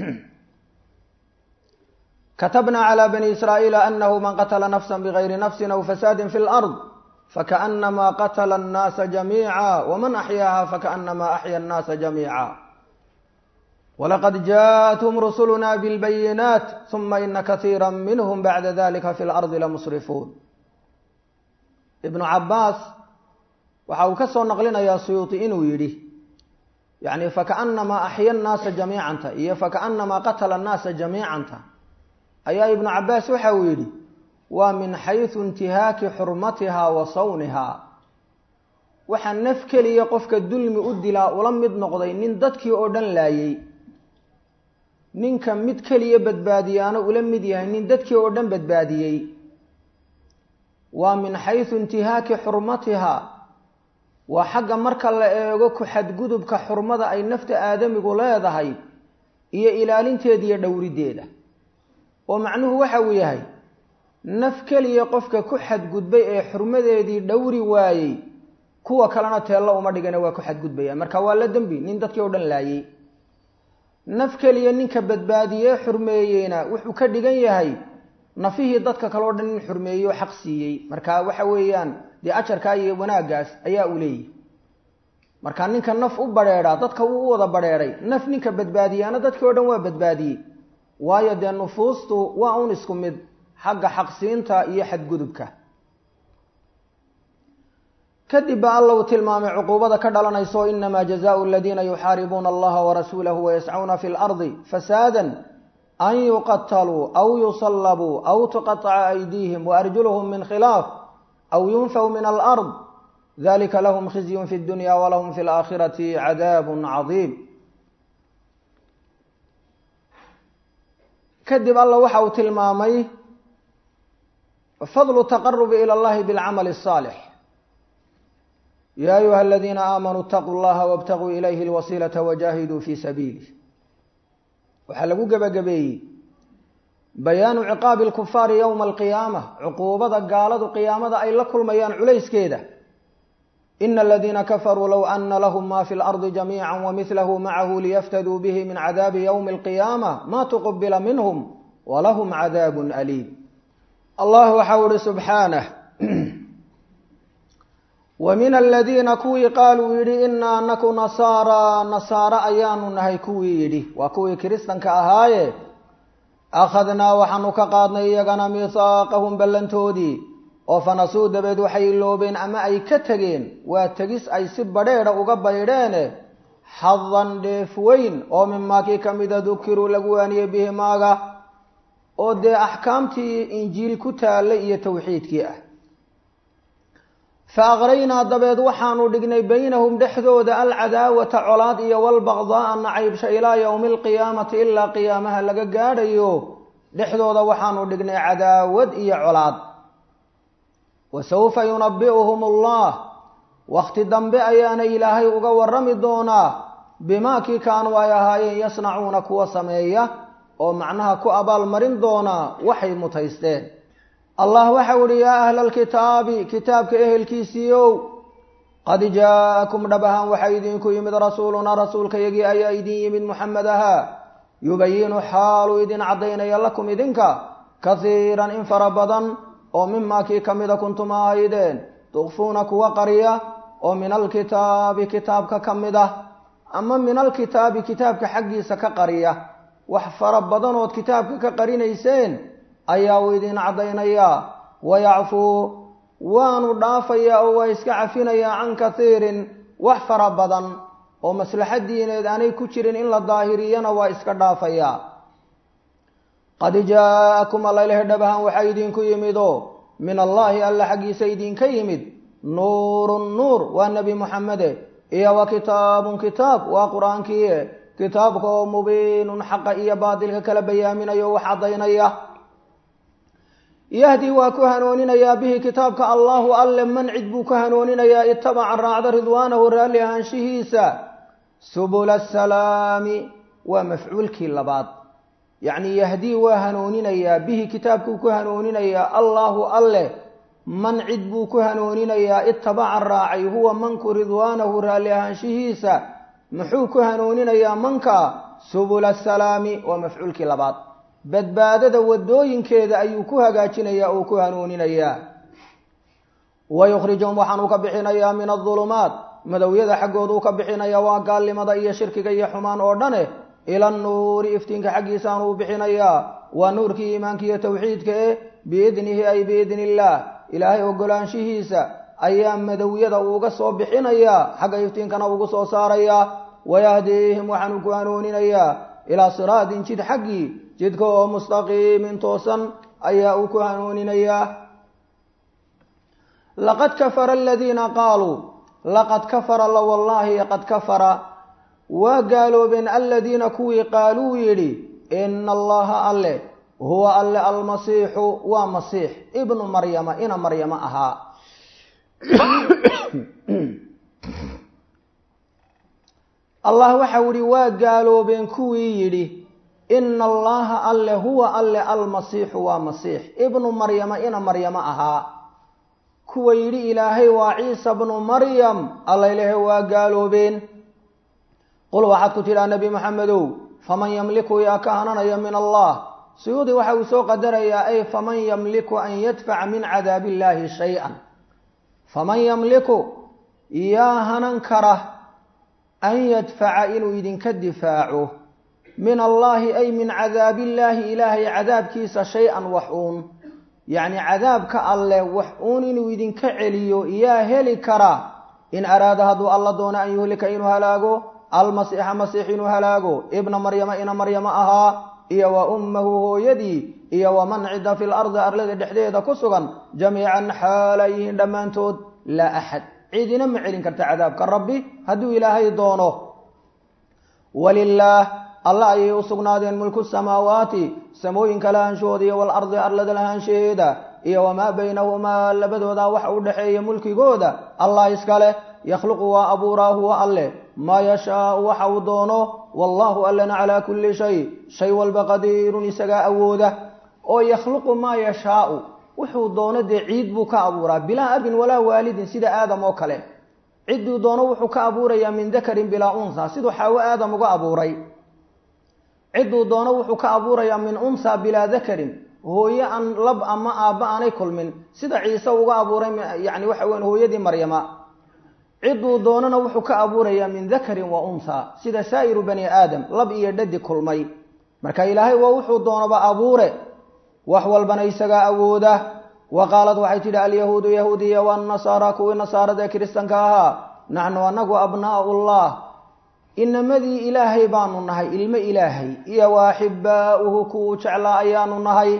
كتبنا على بني إسرائيل أنه من قتل نفسا بغير نفس أو فساد في الأرض فكأنما قتل الناس جميعا ومن أحياها فكأنما أحيا الناس جميعا ولقد جاءتهم رسلنا بالبينات ثم إن كثيرا منهم بعد ذلك في الأرض لمسرفون ابن عباس وحاوكسو نقلنا يا سيوطي إنو يريه يعني فكأنما أحيا الناس جميعا إيه فكأنما قتل الناس جميعا أي ابن عباس وحويلي ومن حيث انتهاك حرمتها وصونها وحن نفكلي يقفك الدلم أدلا ولمد نقضي نين ددكي أودن لايي نين كم مدكلي بدباديانا ولمد يهي نين ددكي أودن بدباديي ومن حيث انتهاك حرمتها waa xagga marka la eego ku xadgudubka xurmada ay nafta aadamigu leedahay iyo ilaalinteeda iyo dhowrideeda. oo macnuhu waxa uu yahay naf kaliya qofka ku xadgudbay ee xurmadeedii dhowri waayey kuwa kalena teello uma dhigana waa ku xadgudbaya, marka waa la dambi nin dadkii oo dhan laayay. naf kaliya ninka badbaadiyey xurmeeyeyna wuxuu ka dhigan yahay nafihii dadka kale oo dhan in xurmeeyo xaq siiyey, marka waxa weeyaan dee ajarka iyo wanaagaas ayaa u leeyahay. marka ninka naf u bareera dadka uu wada bareeray, naf ninka badbaadiyana dadkii oo dhan waa badbaadiyey, waayo dee nufuustu waa un isku mid xagga xaqsiinta iyo xadgudubka. kadib baa alla uu tilmaamay cuquubada ka dhalanayso inamaa jazaau aladiina yuxaaribuuna allaha warasuulahu wayascuuna fi lardi fasaadan an yuqataluu aw yusallabuu aw tuqaطaca aydiihim waarjuluhum min khilaaf aw yunfaw min alard dalika lahum khizyun fi dunya walahum fi laakhirati cadaabun cadiim. kadib alla waxa uu tilmaamay fadlu taqarubi ila allahi bilcamali الصaalix. ya ayuha aladiina aamanuu اtaquu llaha wاbtaguu ilayhi اlwasiilata wajahiduu fi sabiilih. waxaa lagu gebagabeeyey bayaanu ciqaabi اlkufaari yowma alqiyaama, cuquubada gaaladu qiyaamada ay la kulmayaan culayskeeda. ina aladiina kafaruu low ana lahum ma fi اlardi jamiica wamihlahu macahu liyaftaduu bihi min cadaabi ywmi اlqiyaama ma tuqubila minhum walahum cadaabun aliim. allah waxau ihi subxaanah وmin aladiina kuwii qaaluu yidhi inaa anaku nasaara ayaanu nahay kuwii yidhi, waa kuwii kiristanka ahaaye akhadnaa waxaanu ka qaadnay iyagana miisaaqahum ballantoodii oo fanasuu dabeed waxay iloobeen ama ay ka tegeen, waa tegis ay si badheedha uga baydheene xadan dheef weyn oo mimaa kii ka mida dukiruu lagu waaniyey bihi maaga, oo dee axkaamtii injiil ku taallay iyo tawxiidkii ah. faaqraynaa dabeed waxaanu dhignay baynahum dhexdooda alcadaawata colaad iyo walbaqdaaa nacaybsha ilaa yowmi alqiyaamati ilaa qiyaamaha laga gaadhayo dhexdooda waxaanu dhignay cadaawad iyo colaad. wasawfa yunabi'uhum allah, wakhti dambe ayaana ilaahay uga warrami doonaa bimaa kii kaanuu ay ahaayeen yasnacuuna kuwa sameeya, oo macnaha ku abaalmarin doonaa waxay mutaysteen. allah waxau ihi yaa ahla alkitaabi, kitaabka ehelkiisiiow, qad jaa'akum dhab ahaan waxaa idinku yimid rasuulunaa rasuulkayagii ayaa idin yimid muxamed ahaa, yubayinu xaaluu idin caddaynaya lakum idinka kasiiran in fara badan oo mimaa kii ka mida kuntum ahaydeen tukfuuna kuwa qariya oo min alkitaabi kitaabka ka mid ah, ama min alkitaabi kitaabka xaggiisa ka qariya. wax fara badanood kitaabka ka qarinayseen ayaa uu idin caddaynayaa. wayacfuu waanu dhaafayaa oo waa iska cafinayaa can kasiirin wax fara badan oo maslaxad diineed aanay ku jirin in la daahiriyana waa iska dhaafayaa. qad jaa'akum allaileh dhab ahaan waxaa idinku yimidoo min allaahi alla xaggiisa idinka yimid nuurun nuur, waa nebi muxamede, iyo wa kitaabun kitaab, waa qur-aankiie, kitaabka oo mubiinun xaqa iyo baadilka kala bayaaminayo wax caddaynaya. yahdi waa ku hanuuninayaa bihi kitaabka allahu alle man cid buu ku hanuuninayaa itabaca raacda ridwaanahu raalli ahaanshihiisa subula asalaami, waa mafcuulkii labaad. yacni yahdii waa hanuuninayaa bihi kitaabkuu ku hanuuninayaa allahu alle man cid buu ku hanuuninayaa itabaca raacay huwa manku ridwaanahu raalli ahaanshihiisa. muxuu ku hanuuninayaa manka? subula asalaami, waa mafcuulkii labaad. badbaadada wadooyinkeeda ayuu ku hagaajinayaa oo ku hanuuninayaa. wayukhrijuhum waxaanuu ka bixinayaa min adulumaat, madowyada xaggoodu ka bixinaya waa gaalnimada iyo shirkiga iyo xumaan oo dhane, ila nuuri iftiinka xaggiisaanu u bixinayaa, waa nuurkii iimaanka iyo tawxiidka biidnihi ay biidni illaah, ilaahay ogolaanshihiisa ayaa madowyada uuga soo bixinayaa, xagga iftiinkana ugu soo saarayaa. wayahdiihim waxaanuu ku hanuuninayaa ilaa siraatin jid xaggii, jidka oo mustaqiimin toosan ayaa uu ku hanuuninayaa. laqad kafara aladiina qaaluu, laqad kafara la wallaahi qad kafara waa gaaloobeen aladiina kuwii qaaluu yidhi ina allaha alle huwa alle almasiixu waa masiix ibnu maryama ina maryama ahaa. allah waxa wuri waa gaaloobeen kuwii yidhi ina allaha alle huwa alle almasiixu waa masiix ibnu maryama ina maryamo ahaa kuwa yidhi ilaahay waa ciisa bnu maryam alla ilaahay waa gaaloobeen qul waxaad ku tidhaa nebi maxamedow faman yamliku yaa ka hananaya min allah suyuudi waxa uu soo qadarayaa ay faman yamliku an yadfaca min cadaabi illaahi shay-an faman yamliku yaa hanan kara an yadfaca inuu idinka difaaco min allaahi ay min cadaabillaahi ilaahay cadaabkiisa shay-an wax uun yacni cadaabka alleh wax uun inuu idinka celiyo yaa heli kara in araada hadduu alla doono an yuhlika inuu halaago almasiixa masiix inuu halaago ibna maryama ina maryamo ahaa iyo wa ummahu hooyadii iyo waman cidda fi lardi arlada dhexdeeda ku sugan jamiican xaalayihiin dhammaantood laa axad cidina ma celin karta cadaabka rabbi hadduu ilaahay doono walilaah alla ayay u sugnaadeen mulku samaawaati samooyinka lahaanshahooda iyo walardi arlada lahaanshaheeda iyo wamaa baynahumaa labadooda waxa u dhexeeya mulkigooda allah iskale yakhluqu waa abuuraa huwa alleh maa yashaau waxa uu doono wallaahu allana calaa kulli shay walba qadiirun isagaa awooda oo yakhluqu maa yashaau wuxuu doono dee ciid buu ka abuuraa bilaa abin walaa waalidin sida aadam oo kale cidduu doono wuxuu ka abuurayaa min dakarin bilaa unha siduu xaawo aadam uga abuuray cidduu doono wuxuu ka abuurayaa min unha bilaa dakarin hooye aan lab ama aabba aanay kulmin sida ciise uga abuuray yani waxa weyan hooyadii maryama cidduu doonana wuxuu ka abuurayaa min dakarin wa unha sida saa'iru bani aadam lab iyo dhadi kulmay marka ilaahay waa wuxuu doonaba abuure wax walbana isagaa awooda wa qaalad waxay tidhi alyahuudu yahuudiya waannasaara kuwii nasaarada kiristanka ahaa naxnu anagu abnaa'ullah inamadii ilaahay baanu nahay ilmo ilaahay iyo wa axibbaa'uhu kuwuu jeclaa ayaanu nahay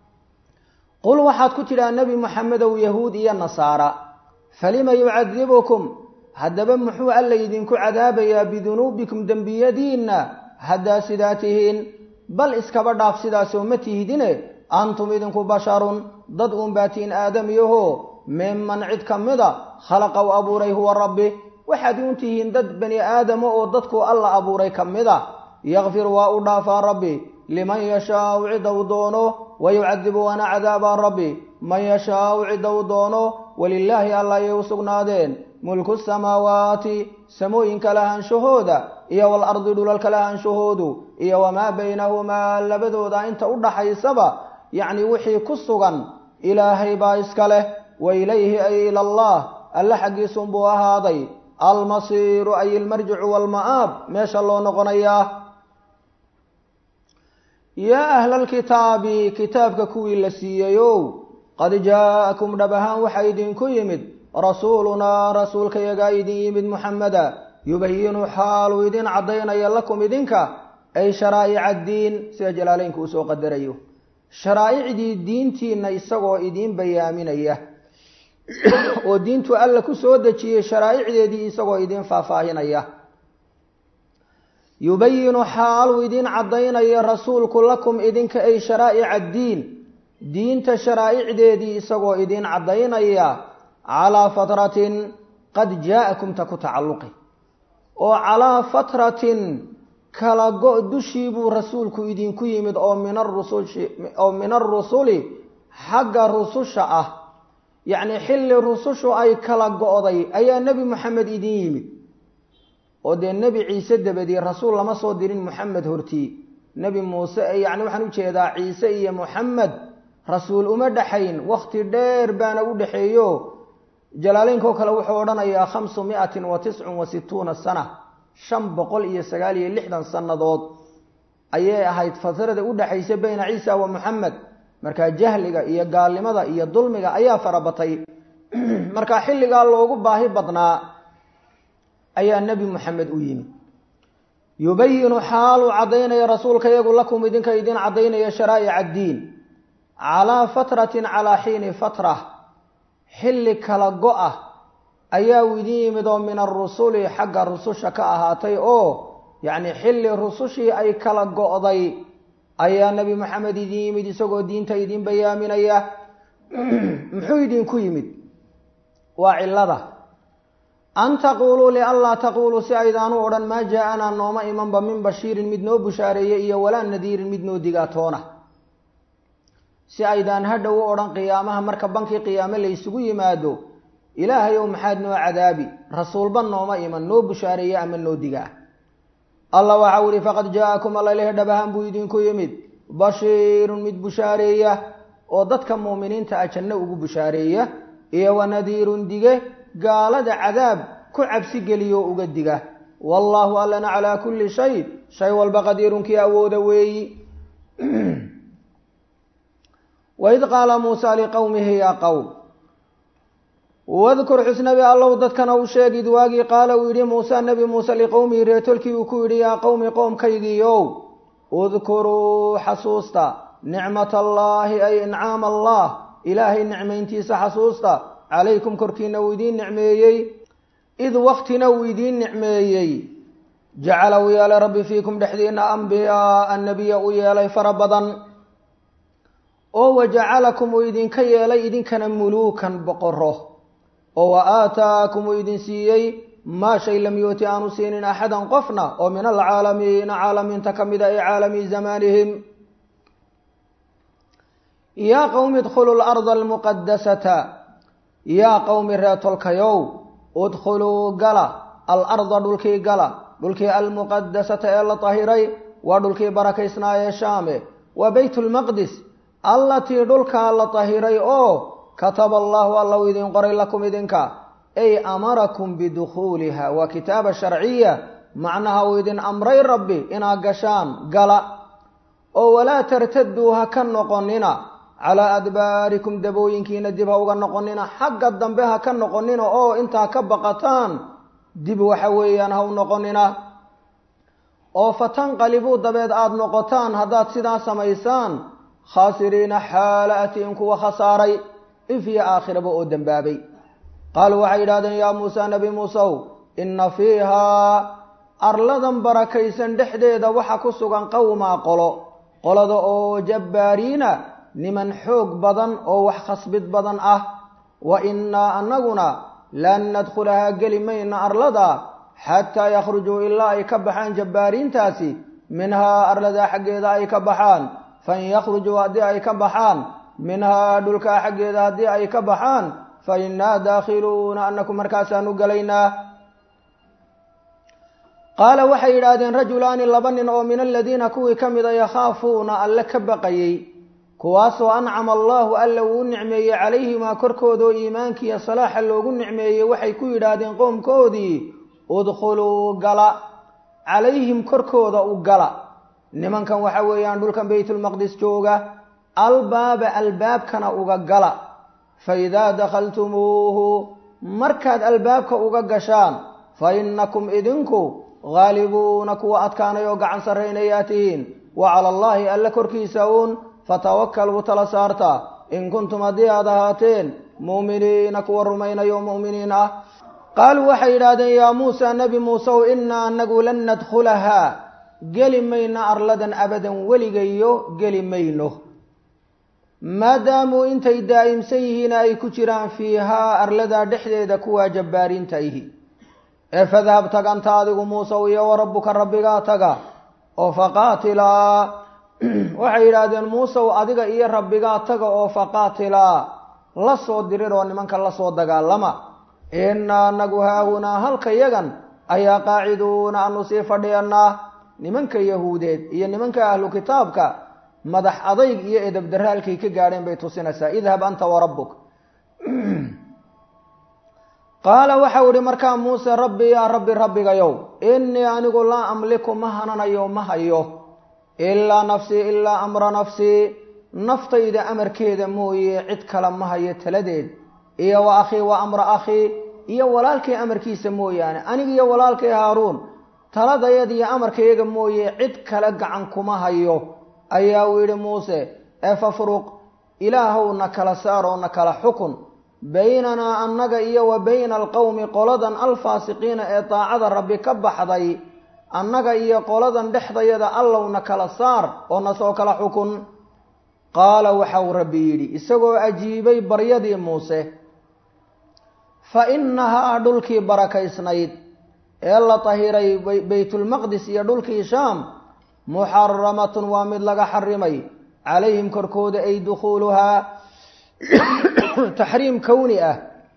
qul waxaad ku tidhaa nebi moxamedow yahuud iyo nasaara falima yucadibukum haddaba muxuu alla idinku cadaabayaa bidunuubikum dembiyadiinna haddaa sidaa tihiin bal iskaba dhaaf sidaasoo ma tihidine antum idinku basharun dad uun baatiin aadamiyaho minman cid ka mida khalaqa u abuuray huwa rabbi waxaad uun tihiin dad bani aadamo oo dadkuu alla abuuray ka mida yakfir waa u dhaafaa rabbi liman yashaau cidda u doono wayucadibu waana cadaabaa rabbi man yashaau cidda u doono walilaahi alla ayay u sugnaadeen mulku samaawaati samooyinka lahaanshahooda iyo walardi dhulalka lahaanshahoodu iyo wamaa baynahumaa labadooda inta u dhaxaysaba yacni wixii ku sugan ilaahay baa iska leh wa ilayhi ay ila allah alle xaggiisunbuu ahaaday almasiiru ay ilmarjicu waalma'aab meesha loo noqonayaa yaa ahla alkitaabi kitaabka kuwii la siiyeyow qad jaa'akum dhab ahaan waxaa idinku yimid rasuulunaa rasuulkayagaa idin yimid muxameda yubayinu xaaluu idin caddaynaya lakum idinka ay sharaa'ica addiin sida jalaaleynku uu soo qadarayo sharaa'icdii diintiinna isagoo idiin bayaaminaya oo diintu alla ku soo dejiyey sharaa'icdeedii isagoo idiin faahfaahinaya yubayinu xaaluu idin caddaynaya rasuulku lakum idinka ay sharaa'ica addiin diinta sharaa'icdeedii isagoo idiin caddaynaya calaa fatratin qad jaa'akum ta ku tacalluqi oo calaa fatratin kala go' dushii buu rasuulku idinku yimid oo min arusuli xagga rususha ah yacni xilli rusushu ay kala go'day ayaa nebi moxamed idin yimid oo dee nebi ciise dabadii rasuul lama soo dirin moxamed hortii nebi muuse yacni waxaan u jeedaa ciise iyo moxamed rasuul uma dhexayn wakhti dheer baana u dhexeeyo jalaalaynkoo kale wuxuu odhanayaa 569 sana 569 sannadood ayay ahayd fatrada u dhaxaysa bayna ciisa wa moxamed markaa jahliga iyo gaalnimada iyo dulmiga ayaa farabatay markaa xilligaa loogu baahi badnaa ayaa nebi moxamed u yimid yubayinu xaaluu caddaynaya rasuulka yagu lakum idinka idin caddaynaya sharaa'ica addiin calaa fatratin calaa xiini fatra xilli kala go-ah ayaa u idin yimid oo min arusuli xagga rususha ka ahaatay oo yacni xilli rusushii ay kala go'day ayaa nebi moxamed idin yimid isagoo diinta idin bayaaminaya muxuu idinku yimid waa cillada an taquluu lianlaa taquluu si aydaanu odhan maa jaa-anaa nooma imanba min bashiirin mid noo bushaareeye iyo walaa nadiirin mid noo digaatoona si aydaan hadhow u odhan qiyaamaha marka bankii qiyaame la isugu yimaado ilaahay ow maxaad noo cadaabi rasuulba nooma iman noo bushaareeye ama noo digaa allah waxau ihi faqad jaa-akum allalehe dhabahaan buu idinku yimid bashiirun mid bushaareeya oo dadka mu'miniinta ah janno ugu bushaareeya iyo wanadiirun dige gaalada cadaab ku cabsi geliyo uga diga wallaahu allana calaa kulli shay walba qadiirunkii awooda weeyi waid qaala muusaa liqowmihi yaa qowm wadkur xusnabi allow dadkana u sheegid waagii qaala uu yidhi muusa nebi muuse liqowmihi reetolkii uu ku yidhi yaa qowmi qoomkaygiiow udkuruu xasuusta nicmat allaahi ay incaam allah ilaahay nicmayntiisa xasuusta calaykum korkiina uu idiin nicmeeyey id waktina uu idiin nicmeeyey jacala uu yeelay rabbi fiikum dhexdiina ambiyaaa nebiya u yeelay fara badan oo wajacalakum uu idinka yeelay idinkana muluukan boqoro oo wa aataakum uu idin siiyey maa shay lam yuuti aanu siinin axadan qofna oo min alcaalamiina caalamiinta ka mida ee caalami zamaanihim yaa qowmi idkhuluu larda almuqadasata yaa qowmi reetolkayow udkhuluu gala alarda dhulkii gala dhulkii almuqadasata ee la tahiray waa dhulkii barakaysnaa ee shaame waa baytulmaqdis allatii dhulkaa la tahiray oo kataba allahu alla u idin qoray lakum idinka ay amarakum bidukhuuliha waa kitaaba sharciya macnaha uu idin amray rabbi inaad gashaan gala oo walaa tartaduu ha ka noqonina calaa adbaarikum dabooyinkiina dib ha uga noqonina xagga dambe ha ka noqonina oo intaa ka baqataan dib waxa weeyaan ha u noqonina oo fatanqalibuu dabeed aada noqotaan haddaad sidaa samaysaan khaasiriina xaala atiin kuwa khasaaray if iyo aakhiraba oo dembaabay qaaluu waxay yidhahdeen yaa muusa nebi muusew inna fiihaa arladan barakaysan dhexdeeda waxa ku sugan qowmaa qolada oo jabbaariina niman xoog badan oo wax khasbid badan ah wa innaa annaguna lan nadkhulahaa geli mayna arlada xataa yakhrujuu ilaa ay ka baxaan jabbaariintaasi minhaa arladaa xaggeeda ay ka baxaan fain yakhrujuu haddii ay ka baxaan minhaa dhulkaa xaggeeda haddii ay ka baxaan fa innaa daakhiluuna annaku markaasaanu gelaynaa qaala waxay yidhaahdeen rajulaani laba nin oo min aladiina kuwii ka mida yakhaafuuna alle ka baqayey kuwaasoo ancama allaahu alla uu u nicmeeyey calayhimaa korkoodaoo iimaankiiyo salaaxa loogu nicmeeyey waxay ku yidhaahdeen qoomkoodii udkhuluu gala calayhim korkooda u gala nimankan waxa weeyaan dhulkan baytulmaqdis jooga albaaba albaabkana uga gala fa idaa dakhaltumuuhu markaad albaabka uga gashaan fa innakum idinku ghaalibuuna kuwa adkaanay oo gacan sarraynayaa tihiin wa cala allaahi alla korkiisa uun fatawakkaluu tala saarta in kuntum haddii aad ahaateen mu'miniina kuwa rumaynayo mu'miniin ah qaaluu waxay yidhaahdeen yaa muusa nebi muusew innaa anagu lan nadkhulahaa geli mayna arladan abadan weligayo geli mayno maadaamuu intay daa'imsan yihiina ay ku jiraan fiihaa arladaa dhexdeeda kuwaa jabbaariinta ihi ee fadhab taganta adigu muusew iyo wa rabbuka rabbigaa taga oo faqaatilaa waxay yidhaahdeen muusew adiga iyo rabbigaa taga oo faqaatilaa la soo dirir oo nimanka la soo dagaalama innaa anagu haahunaa halka yagan ayaa qaaciduuna aanu sii fadhiyanaa nimanka yahuudeed iyo nimanka ahlu kitaabka madax adayg iyo edabdarre halkay ka gaadheen bay tusinaysaa idhab anta wa rabbuk qaala waxau ihi markaa muuse rabbi yaa rabbi rabbigayow innii anigu laa amliku ma hananayo ma hayo ilaa nafsii ilaa amra nafsii naftayda amarkeeda mooye cid kale ma hayo taladeed iyo wa akhii wa amra akhii iyo walaalkay amarkiisa mooyaane aniga iyo walaalkay haaruun taladayad iyo amarkayaga mooye cid kale gacan kuma hayo ayaa uu yidhi muuse efafruq ilaahow na kala saaroo na kala xukun baynanaa annaga iyo wa bayna alqowmi qoladan alfaasiqiina ee daacada rabbi ka baxday annaga iyo qoladan dhexdayada allowna kala saar oo na soo kala xukun qaala waxau rabbi yidhi isagoo ajiibay baryadii muuse fa innahaa dhulkii barakaysnayd ee la tahiray baytulmaqdis iyo dhulkii shaam muxaramatun waa mid laga xarimay calayhim korkooda ay dukhuuluhaa taxriim kowni ah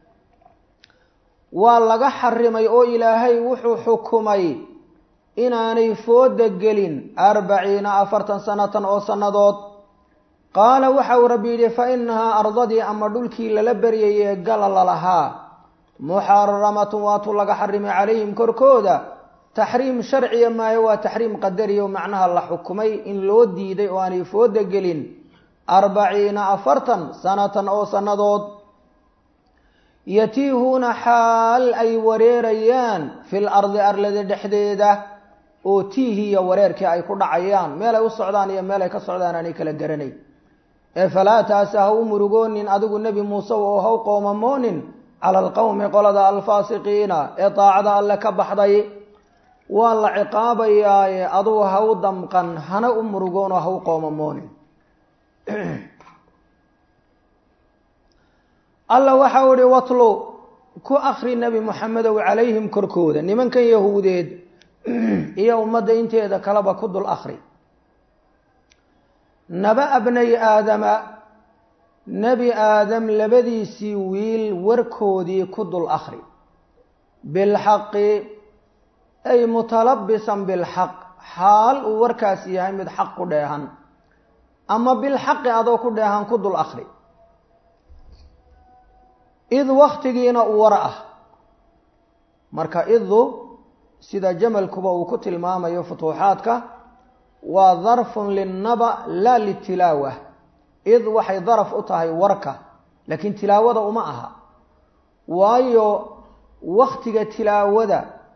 waa laga xarimay oo ilaahay wuxuu xukumay inaanay fooda gelin 40 sanatan oo sannadood. qaala waxa uu rabbi yidhi fa innahaa ardadii ama dhulkii lala beryayee gala lalahaa muxaramatun waatu laga xarimay calayhim korkooda taxriim sharciya maayo waa taxriim qadariyo macnaha la xukumay in loo diiday oo aanay fooda gelin 40 sanatan oo sannadood. yatiihuuna xaal ay wareerayaan fil ardi arlada dhexdeeda oo tiihiya wareerkii ay ku dhacayaan meel ay u socdaan iyo meel ay ka socdaan aanay kala garanayn. ee falaa taasa ha u murugoonin adigu nebi muuse oo ha u qoomamoonin cala alqowmi qolada alfaasiqiina ee daacada alle ka baxday. waa la ciqaabayaaye adugu ha u damqan hana u murugoon oo ha u qoomamoonin. alla waxa uu ihi watlu ku akhri nebi moxamedow calayhim korkooda nimankan yahuudeed iyo ummadda inteeda kaleba ku dul akhri naba bnay aadama nebi aadam labadiisii wiil warkoodii ku dul akhri bilxaqi ay mutalabisan bilxaq xaal uu warkaasi yahay mid xaq ku dheehan ama bilxaqi adoo ku dheehan ku dul akhri id waktigiina u war ah. marka idu sida jamalkuba uu ku tilmaamayo futuuxaadka waa darfun linnaba laa litilaawa. id waxay daraf u tahay warka laakiin tilaawada uma aha, waayo waktiga tilaawada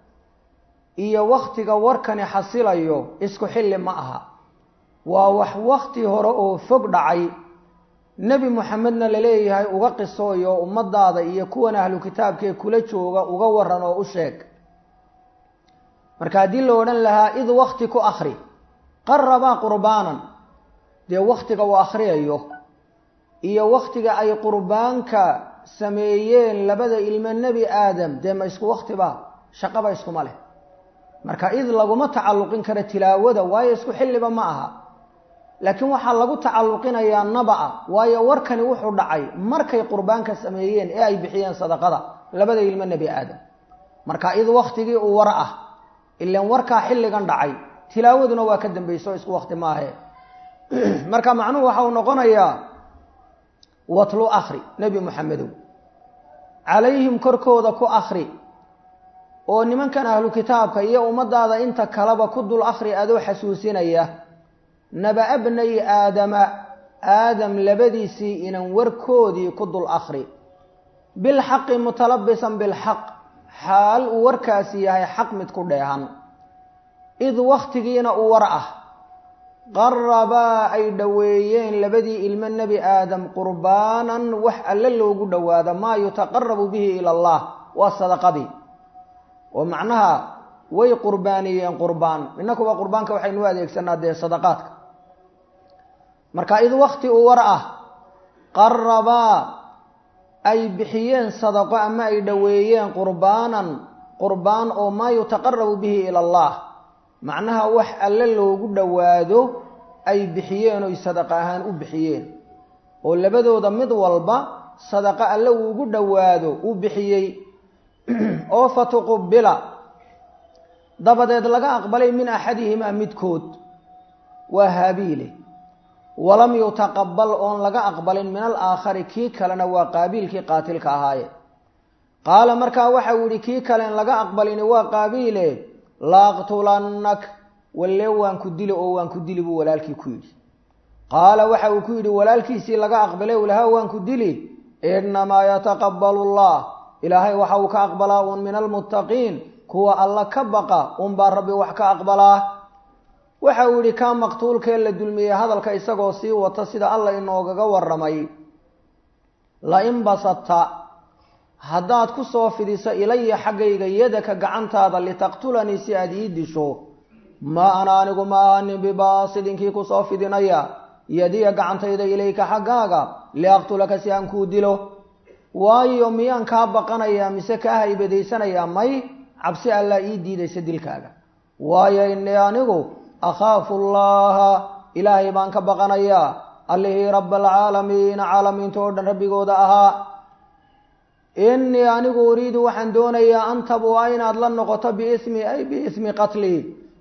iyo waktiga warkani xasilayo isku xilli ma aha. waa wax wakti hore oo fog dhacay nebi moxamedna laleeyahay uga qisooyo ummadaada iyo kuwan ahlu kitaabkaee kula jooga uga waran oo u sheeg. marka haddii la odhan lahaa id wakti ku akhri qarabaa qurbaanan, dee waktiga uu akhriyayo iyo waktiga ay qurbaanka sameeyeen labada ilmo nebi aadam dee ma isku waktiba, shaqaba iskuma leh. marka id laguma tacalluqin karo tilaawada waayo isku xilliba ma aha, laakiin waxaa lagu tacalluqinayaa naba-a waayo warkani wuxuu dhacay markay qurbaanka sameeyeen ee ay bixiyeen sadaqada labada ilmo nebi aadam. marka id waktigii uu war ah, ilaan warkaa xilligan dhacay tilaawaduna waa ka dambayso isku wakti maahe. marka macnuhu waxa uu noqonayaa watlu akhri nebi moxamedow calayhim korkooda ku akhri oo nimankan ahlu kitaabka iyo ummadaada inta kaleba ku dul akhri adoo xasuusinaya naba bnay aadama aadam labadiisii inan warkoodii ku dul akhri bilxaqi mutalabisan bilxaq xaal uu warkaasi yahay xaq mid ku dheehan. id waktigiina u war ah qarabaa ay dhoweeyeen labadii ilmo nebi aadam qurbaanan wax alle loogu dhowaado maa yutaqarabu bihi ila allah waa sadaqadii oo macnaha way qurbaaniyeen qurbaan. innakuba qurbaanka waxaynu u adeegsanaa dee sadaqaadka. marka id wakti u war ah qarabaa ay bixiyeen sadaqo ama ay dhoweeyeen qurbaanan qurbaan oo maa yutaqarabu bihi ila allah macnaha wax alle loogu dhowaado ay bixiyeen oy sadaqa ahaan u bixiyeen oo labadooda mid walba sadaqa alle uugu dhowaado uu bixiyey oo fatuqubila dabadeed laga aqbalay min axadihimaa midkood waa haabiile walam yutaqabal oon laga aqbalin min alaakhari kii kalena waa qaabiilkii qaatilka ahaaye. qaala markaa waxa uu yihi kii kalen laga aqbalini waa qaabiile laaqtulannak walle waan ku dili oo waan ku dili buu walaalkii ku yidhi. qaala waxa uu ku yidhi walaalkiisii laga aqbalay lahaa waan ku dili innamaa yataqabbalu allah ilaahay waxa uu ka aqbalaa uun min almuttaqiin kuwa alla ka baqa unbaa rabbi wax ka aqbalaa. waxa uu yihi kaa maqtuulkee la dulmiyey hadalka isagoo sii wata sida alla inoogaga waramay lain basadta haddaad ku soo fidiso ilaya xaggayga yadaka gacantaada litaqtulanii si aad ii disho maa ana anigu ma ahanin bibaasidinkii kusoo fidinaya yadiya gacantayda ilayka xaggaaga liaqtulaka si aan kuu dilo waayo miyaan kaa baqanayaa mise kaa haybadaysanayaa may cabsi allaa ii diidaysa dilkaaga waayo innii anigu akhaafu allaha ilaahay baan ka baqanayaa allihii rabbalcaalamiina caalamiinta oo dhan rabbigooda ahaa innii anigu uriidu waxaan doonayaa an tabua inaad la noqoto biismi ay biismi qatlii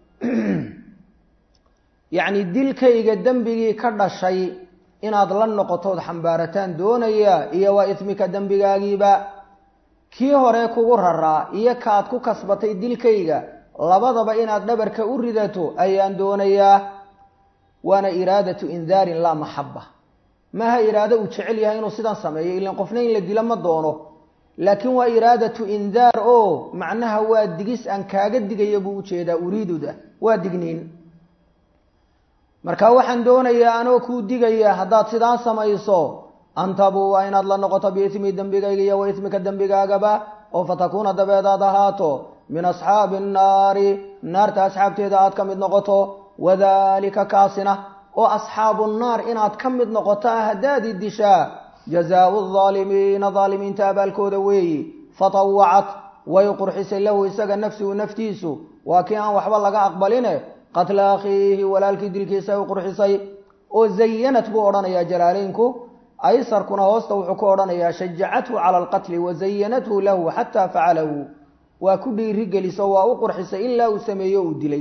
yacni dilkayga dembigii ka dhashay inaad la noqotood xambaarataan doonayaa iyo waa ismika dembigaagiiba kii hore kugu raraa iyo kaad ku kasbatay dilkayga labadaba inaad dhabarka u ridato ayaan doonayaa waana iraadatu indaarin laa maxaba maaha iraado uu jecel yahay inuu sidan sameeyo ilan qofna in la dilo ma doono laakiin waa iraadatu indaar oo macnaha waa digis aan kaaga digaya buu ujeedaa uriiduda waa digniin marka waxaan doonayaa anoo kuu digaya haddaad sidaan samayso an tabua inaad la noqoto biismi dembigayga iyo wa ismika dembigaagaba oo fatakuuna dabeedaad ahaato min asxaabi nnaari naarta asxaabteeda aad ka mid noqoto wadalika kaasina oo asxaabu nnaar inaad ka mid noqoto haddaad dishaa jazaau aalimiina aalimiinta abaalkooda weeyi fatawacat way qurxisay lahu isaga nafsuhu naftiisu waa kii aan waxba laga aqbaline qatla akhiihi walaalkii dilkiisa u qurxisay oo zayanat buu odhanayaa jalaaleynku aysarkuna hoosta wuxuu ku odhanayaa shajacathu cala alqatli wazayanathu lahu xataa facalahu waa ku dhiiri geliso waa u qurxisay ilaa uu sameeyo uu dilay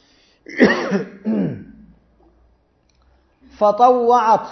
fatawacat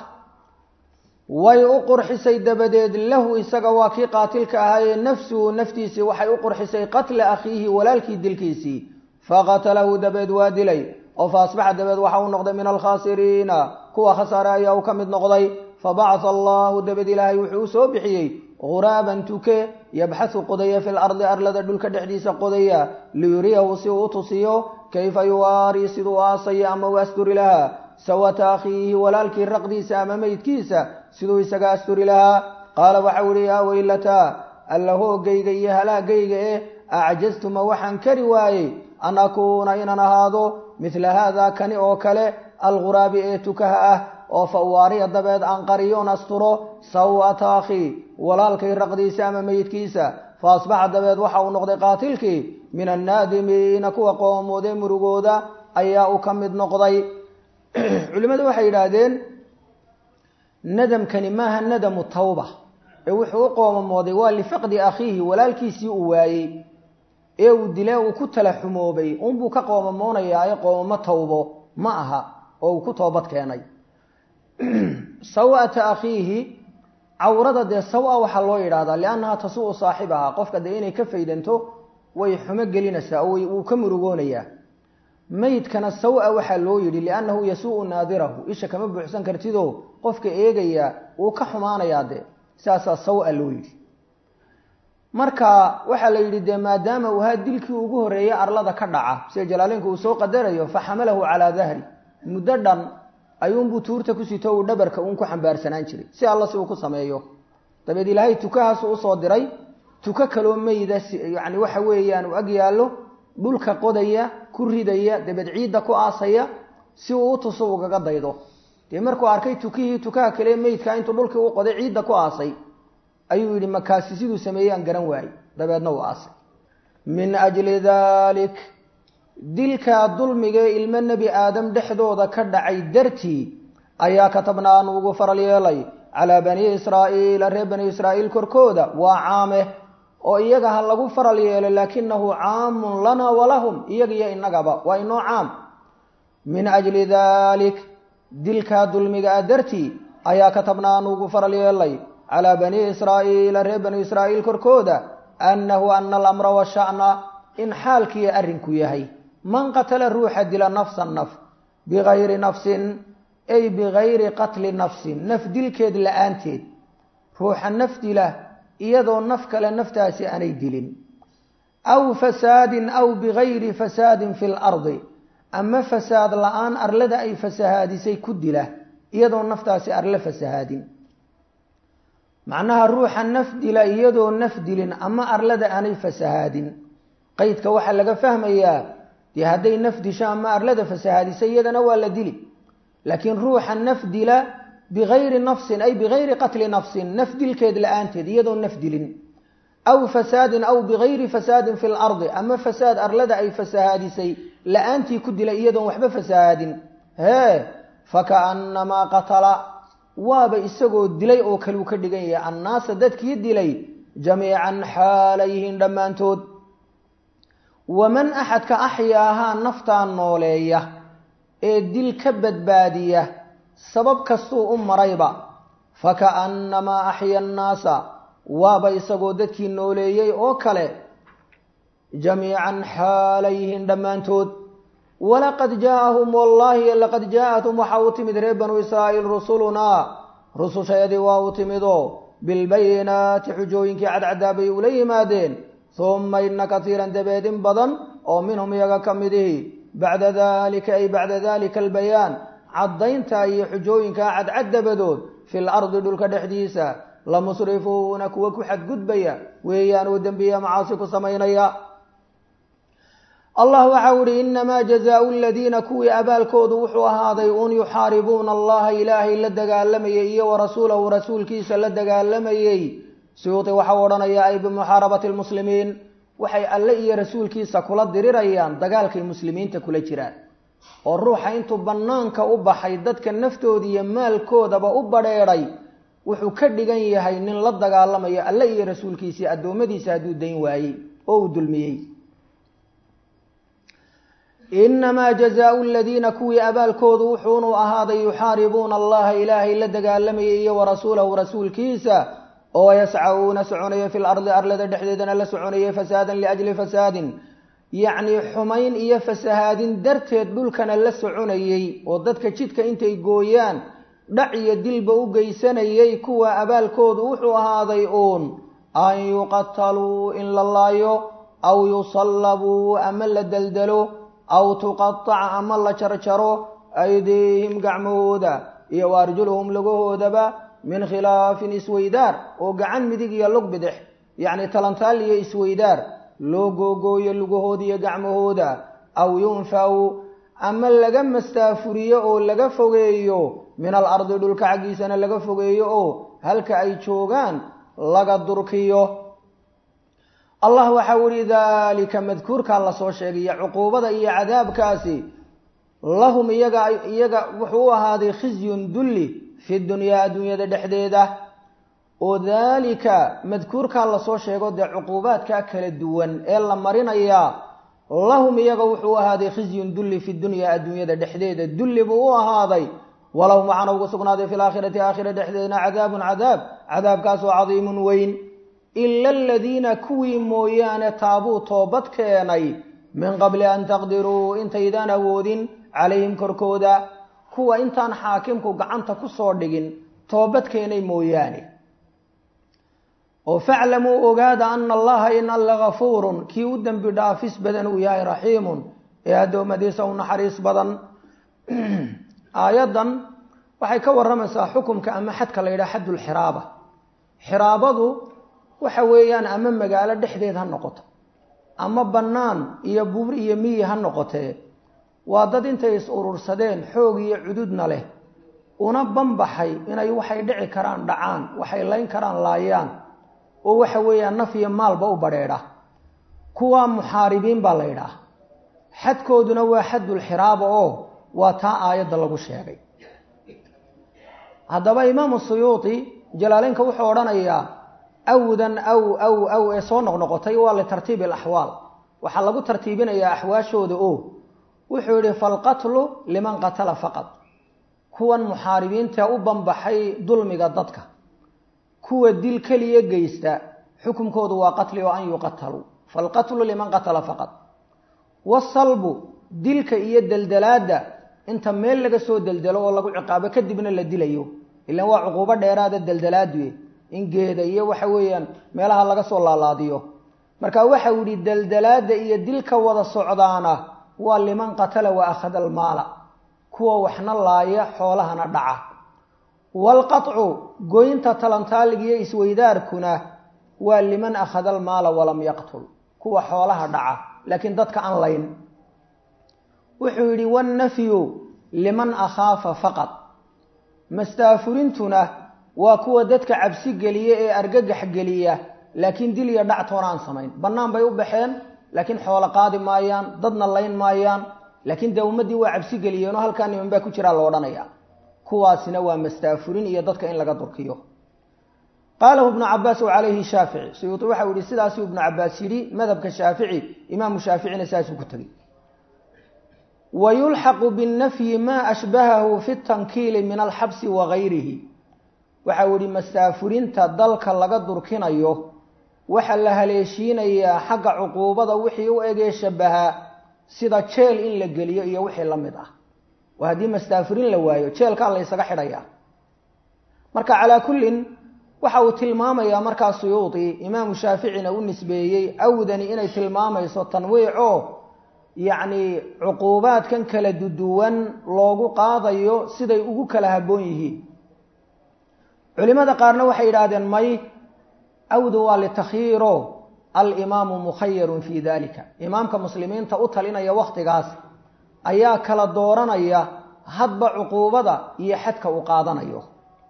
way u qurxisay dabadeed lahu isaga waa kii qaatilka ahaayee nafsuhu naftiisii waxay u qurxisay qatla akhiihi walaalkii dilkiisii faqatalahu dabeed waa dilay oo faasbaxa dabeed waxa uu noqday min alkhaasiriina kuwa khasaare ayaa uu ka mid noqday fabacatha allahu dabeed ilaahay wuxuu u soo bixiyey ghuraaban tuke yabxasu qodaya fi lardi arlada dhulka dhexdiisa qodaya liyuriyahu si uu u tusiyo kayfa yuwaari siduu aasaya ama u asturi lahaa sawata akhiihi walaalkii raqdiisa ama meydkiisa siduu isaga asturi lahaa qaala waxau ihi yaa weylataa alla hoogayga iyo halaagayga acjaztuma waxaan kari waayey an akuuna inaan ahaado midla haada kani oo kale alguraabi ee tukaha ah oo fa uwaariya dabeed aan qariyoon asturo sawata akhii walaalkay raqdiisa ama meydkiisa fa asbaxa dabeed waxa uu noqday qaatilkii min annaadimiina kuwa qoomoodee murugooda ayaa uu ka mid noqday culimmadu waxay yidhaahdeen nadamkani maaha nadamu tawba ee wuxuu u qoomamooday waa lifaqdi akhiihi walaalkiisii uu waayey ee uu dile uu ku tala xumoobay unbuu ka qoomamoonayaa ee qoomamo tawbo ma aha oo uu ku toobad keenay sawata akhiihi cawrada dee sawa waxaa loo yidhaahdaa liannaha tasuu saaxibaha qofka dee inay ka faydanto way xumo gelinaysaa oo wuu ka murugoonayaa meydkana sawa waxaa loo yidhi liannahu yasuu naadirahu isha kama buuxsan kartidoo qofka eegaya wuu ka xumaanayaa dee saasaa sawa loo yidhi marka waxaa la yidhi dee maadaama uu haa dilkii ugu horreeyey arlada ka dhaca sida jalaaleenku uu soo qadarayo faxamalahu calaa dahri muddo dhan ayuunbuu tuurta ku sito uu dhabarka uun ku xambaarsanaan jiray si alla si uu ku sameeyo dabeed ilaahay tukahaasu usoo diray tuko kaloo meyda yani waxa weeyaan uu ag yaallo dhulka qodaya ku ridaya dabeed ciidda ku aasaya si uu u tuso ugaga daydo dee markuu arkay tukihii tukaha kale meydka intuu dhulkii u qoday ciidda ku aasay ayuu yidhi makaasi siduu sameeyey garan waayey dabeedna uu aasay min ajli dalik dilkaa dulmigee ilmo nebi aadam dhexdooda ka dhacay dartii ayaa katabnaa aan ugu faral yeelay calaa banii israa'iila reer bani israa'iil korkooda waa caame oo iyaga ha lagu faral yeelo laakinahu caamun lanaa walahum iyaga iyo innagaba waa inoo caam min ajli dalik dilkaa dulmigaa dartii ayaa katabnaa aan ugu faral yeelay calaa banii israa'iila reer bani israa'iil korkooda annahu ana alamra washa'na in xaalkiiyo arrinku yahay man qatala ruuxa dila nafsan naf bigayri nafsin ay bigayri qatli nafsin naf dilkeed la-aanteed ruuxa naf dila iyadoo naf kale naftaasi aanay dilin aw fasaadin aw bigayri fasaadin fi lardi ama fasaad la-aan arlada ay fasahaadisay ku dila iyadoo naftaasi arle fasahaadin macnaha ruuxa naf dila iyadoo naf dilin ama arlada aanay fasahaadin qaydka waxaa laga fahmayaa dee hadday naf disho ama arlada fasahaadisay iyadana waa la dili laakiin ruuxa naf dila bigayri nafsin ay bigayri qatli nafsin naf dilkeed la-aanteed iyadoo naf dilin aw fasaadin aw bigayri fasaadin fi lardi ama fasaad arlada ay fasahaadisay la-aantii ku dilay iyadoon waxba fasahaadin fakaannamaa qatala waaba isagoo dilay oo kaleu ka dhigan yahay annaasa dadkii dilay jamiican xaalayhin dhammaantood waman axadka axyaahaa naftaa nooleeya ee dil ka badbaadiya sabab kastuu u marayba fakaannamaa axya annaasa waaba isagoo dadkii nooleeyey oo kale jamiican xaalayhin dhammaantood walaqad jaaahum wallaahi laqad jaa-athum waxaa u timid reer banuu israa'iil rusulunaa rusushayadii waa u timidoo bilbayinaati xujooyinkii cadcadaa bay ula yimaadeen humma ina katiiran dabeed in badan oo minhum iyaga ka midihi bacda dalika ay bacda dalika albayaan caddaynta iyo xujooyinkaa cadcad dabadood fi lardi dhulka dhexdiisa lamusrifuuna kuwa ku xadgudbaya weeyaan oo dembiya macaasi ku samaynaya allah waxa u ihi inamaa jazaau aladiina kuwii abaalkoodu wuxuu ahaaday un yuxaaribuuna allaha ilaahay la dagaalamayay iyo warasuulahu rasuulkiisa la dagaalamayey suyuuti waxau odhanaya ay bimuxaarabati lmuslimiin waxay alle iyo rasuulkiisa kula dirirayaan dagaalkay muslimiinta kula jiraan oo ruuxa intuu bannaanka u baxay dadka naftooda iyo maalkoodaba u badheedhay wuxuu ka dhigan yahay nin la dagaalamayo alle iyo rasuulkiisii addoommadiisa hadduu dayn waayey oo uu dulmiyey inamaa jazaau aladiina kuwii abaalkoodu wuxuunu ahaaday yuxaaribuuna allaha ilaahay la dagaalamayay iyo warasuulahu rasuulkiisa oo yascauna soconaya fi lardi arlada dhexdeedana la soconaya fasaadan liajli fasaadin yacnii xumayn iyo fasahaadin darteed dhulkana la soconayey oo dadka jidka intay gooyaan dhac iyo dilba u geysanayay kuwa abaalkoodu wuxuu ahaaday uun an yuqataluu in la laayo aw yusallabuu ama la deldelo aw tuqataca ama la jarjaro aydiihim gacmahooda iyo waarjuluhum lugahoodaba min khilaafin isweydaar oo gacan midig iyo lug bidix yacni talantaal iyo isweydaar loo googooyo lugahooda iyo gacmahooda aw yunfaw ama laga mastaafuriyo oo laga fogeeyo min alardi dhulka xaggiisana laga fogeeyo oo halka ay joogaan laga durkiyo allah waxau ihi daalika madkuurkaa lasoo sheegaya cuquubada iyo cadaabkaasi lahum iyaga wuxuu u ahaaday khizyun dulli fi dunyaa adduunyada dhexdeeda oo daalika madkuurkaa lasoo sheego dee cuquubaadkaa kala duwan ee la marinayaa lahum iyaga wuxuu u ahaaday khizyun dulli fi dunyaa adduunyada dhexdeeda dulli buu u ahaaday walahum waxaana ugu sugnaaday fi laakhirati aakhira dhexdeedna cadaabun cadaabkaasoo cadiimun weyn ila aladiina kuwii mooyaane taabuu toobad keenay min qabli an taqdiruu intaydaan awoodin calayhim korkooda kuwa intaan xaakimku gacanta ku soo dhigin toobad keenay mooyaane oo faclamuu ogaada ana allaha in alla gafuurun kii u dembi dhaafis badan uu yahay raxiimun ee addoommadiisa u naxariis badan aayaddan waxay ka warramaysaa xukumka ama xadka la yidhaha xaddulxiraaba xiraabadu waxa weeyaan ama magaalo dhexdeed ha noqoto ama bannaan iyo buur iyo miyi ha noqotee waa dad intay is urursadeen xoog iyo cududna leh una banbaxay inay waxay dhici karaan dhacaan waxay layn karaan laayaan oo waxa weeyaan naf iyo maalba u badheedha kuwaa muxaaribiin baa la yidhaah xadkooduna waa xaddulxiraaba oo waa taa aayadda lagu sheegay haddaba imaamu suyuuti jalaaleynka wuxuu odhanayaa awdan aw ee soo noqnoqotay waa litartiibi alaxwaal waxaa lagu tartiibinayaa axwaashooda oo wuxuu yihi falqatlu liman qatala faqad kuwan muxaaribiinta u banbaxay dulmiga dadka kuwa dil keliya geysta xukunkoodu waa qatli oo an yuqataluu falqatlu liman qatala faqad wasalbu dilka iyo deldelaadda inta meel laga soo deldelo oo lagu ciqaabo kadibna la dilayo ilaan waa cuquubo dheeraada deldelaadu in geeda iyo waxa weeyaan meelaha laga soo laalaadiyo marka waxa uu yidhi deldelaada iyo dilka wada socdaana waa liman qatala wa akhada almaala kuwa waxna laaya xoolahana dhaca walqatcu goynta talantaaliga iyo isweydaarkuna waa liman akhada almaala walam yaqtul kuwa xoolaha dhaca laakiin dadka aan layn wuxuu yidhi wannafyu liman akhaafa faqad mastaafurintuna waa kuwa dadka cabsi geliya ee argagax geliya laakiin dil iyo dhactoona aan samayn. bannaan bay u baxeen laakiin xoolo qaadi maayaan, dadna layn maayaan, laakiin dee ummaddii waa cabsi geliyeenoo halkaa niman baa ku jiraa la odhanaya. kuwaasina waa mastaafurin iyo dadka in laga durkiyo. qaalahu ibnu cabaas calayhi shaafici, suyuuti waxa uu yihi sidaasuu ibnu cabaas yidhi, madhabka shaafici, imaamu shaaficina saasuu ku tegey. wayulxaqu binnafyi maa ashbahahu fi tankiili min alxabsi wagayrihi, waxa uu yihi mastaafurinta dalka laga durkinayo waxa la haleeshiinayaa xagga cuquubada wixii u egee shabahaa sida jeel in la geliyo iyo wixii la mid ah. waa haddii mastaafurin la waayo jeelkaa la ysaga xidhayaa. marka calaa kullin waxa uu tilmaamayaa markaa suyuuti imaamu shaaficina u nisbeeyey awdani inay tilmaamayso tanwiico yacni cuquubaadkan kala duwan loogu qaadayo siday ugu kala habboon yihiin. culimada qaarna waxay yidhaahdeen may, awdu waa litakhiiro, alimaamu mukhayarun fii dalika. imaamka muslimiinta u talinaya wakhtigaas ayaa kala dooranaya hadba cuquubada iyo xadka uu qaadanayo.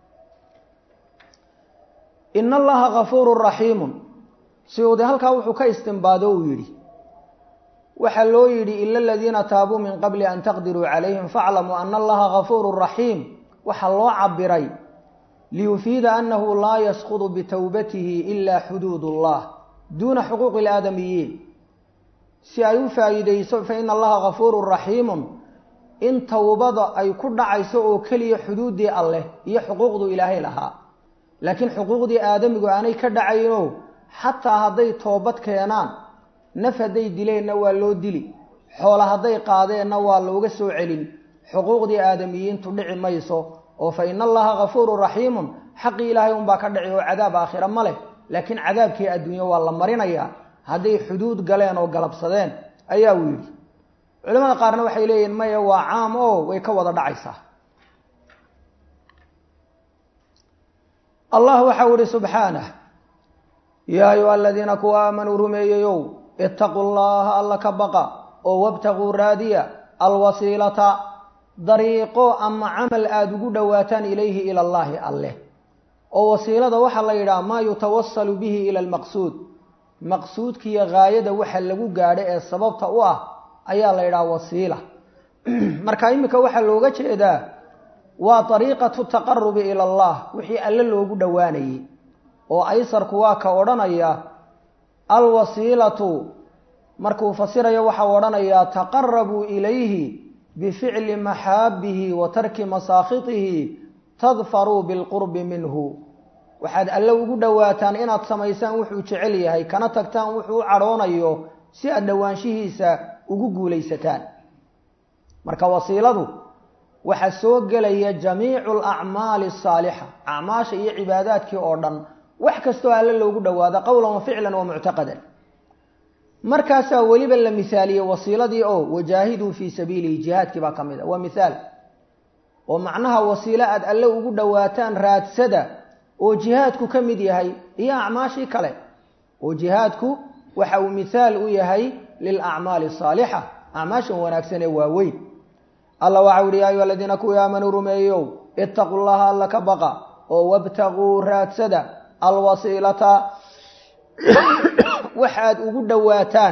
in allaha gafuurun raxiimun, siyuudi halkaa wuxuu ka istimbaado uu yidhi waxaa loo yidhi ila aladiina taabuu min qabli an taqdiruu calayhim faaclamuu ana allaha gafuurun raxiim. waxaa loo cabiray liyufiida annahu laa yasqudu bitowbatihi ila xuduud ullah duuna xuquuqi ilaadamiyiin, si ay u faa'iidayso faina allaha gafuurun raxiimun, in towbada ay ku dhacayso oo keliya xuduuddii alleh iyo xuquuqdu ilaahay lahaa, laakiin xuquuqdii aadamigu aanay ka dhacayno xataa hadday toobad keenaan, naf hadday dileenna waa loo dili, xoolo hadday qaadeenna waa looga soo celin, xuquuqdii aadamiyiintu dhici mayso. oo fa ina allaha gafuurun raxiimun, xaqii ilaahay unbaa ka dhici oo cadaab aakhira ma leh, laakiin cadaabkii adduunye waa la marinayaa hadday xuduud galeen oo galabsadeen ayaa uu yidhi. culimada qaarna waxay leeyihin maya, waa caam oo way ka wada dhacaysaa. allah waxau ihi subxaanah yaa ayuha aladiina kuwa aamanuu rumeeyeyow itaquu llaha alla ka baqa oo wabtaguu raadiya alwasiilata dariiqo ama camal aada ugu dhowaataan ilayhi ila allaahi alleh. oo wasiilada waxaa la yidhaha maa yutawasalu bihi ila almaqsuud, maqsuudkiiyo gaayada waxa lagu gaadho ee sababta u ah ayaa la yidhaha wasiila. marka iminka waxaa looga jeedaa waa ariiqatu taqarubi ila allah, wixii alle loogu dhowaanayey. oo aysarku waa ka odhanaya alwasiilatu, markuu fasirayo waxau odhanayaa taqarabuu ilayhi bificli maxaabihi wa tarki masaakhitihi tadfaruu bilqurbi minhu. waxaad alle ugu dhowaataan inaad samaysaan wuxuu jecel yahay, kana tagtaan wuxuu u cadhoonayo si aad dhowaanshihiisa ugu guulaysataan. marka wasiiladu waxaa soo gelaya jamiicu alacmaali asaalixa, acmaasha iyo cibaadaadkii oo dhan, wax kastoo alle loogu dhowaado qowlan wa ficlan wa muctaqadan. markaasaa weliba la misaaliyey wasiiladii oo wajaahiduu fii sabiilihi, jihaadkii baa ka mid a, waa mihaal. oo macnaha wasiilo aad alle ugu dhowaataan raadsada, oo jihaadku ka mid yahay iyo acmaashii kale. oo jihaadku waxa uu mihaal u yahay lilacmaali asaalixa, acmaashan wanaagsan ee waaweyn. alla waxa uhi yaa ayuha aladiina kuwii aamanuu rumeeyow itaquu llaha alla ka baqa oo wabtaguu raadsada alwasiilata waxaad ugu dhowaataan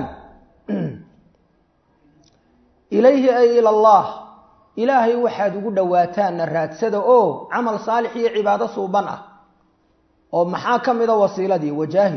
ilayhi ay ila allah, ilaahay waxaad ugu dhowaataanna raadsada oo camal saalix iyo cibaado suuban ah. oo maxaa ka mida wasiiladii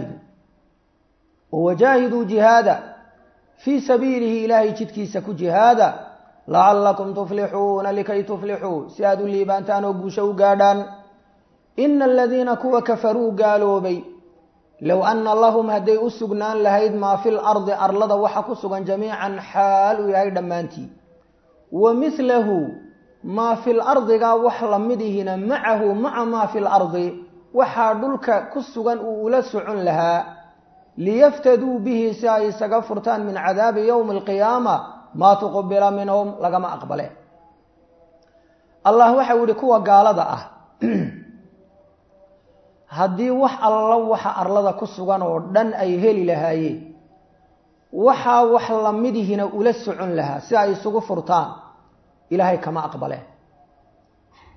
wajaahiduu jihaada fii sabiilihi, ilaahay jidkiisa ku jihaada, lacalakum tuflixuuna likay tuflixuu, si aad u liibaantaan oo guusho u gaadhaan. ina aladiina kuwa kafaruu gaaloobay, low ana lahum hadday u sugnaan lahayd maa fi lardi, arlada waxa ku sugan jamiican xaal uu yahay dhammaantii, wa milahu maa fi lardiga wax lamidihina macahu maca maa fi lardi, waxaa dhulka ku sugan uu ula socon lahaa, liyaftaduu bihi si ay isaga furtaan min cadaabi yowmi alqiyaama maa tuqbila minhum, lagama aqbale. allah waxau yihi kuwa gaalada ah haddii wax alla waxa arlada ku sugan oo dhan ay heli lahaayeen, waxaa wax lamidihina ula socon lahaa si ay isugu furtaan, ilaahay kama aqbaleen.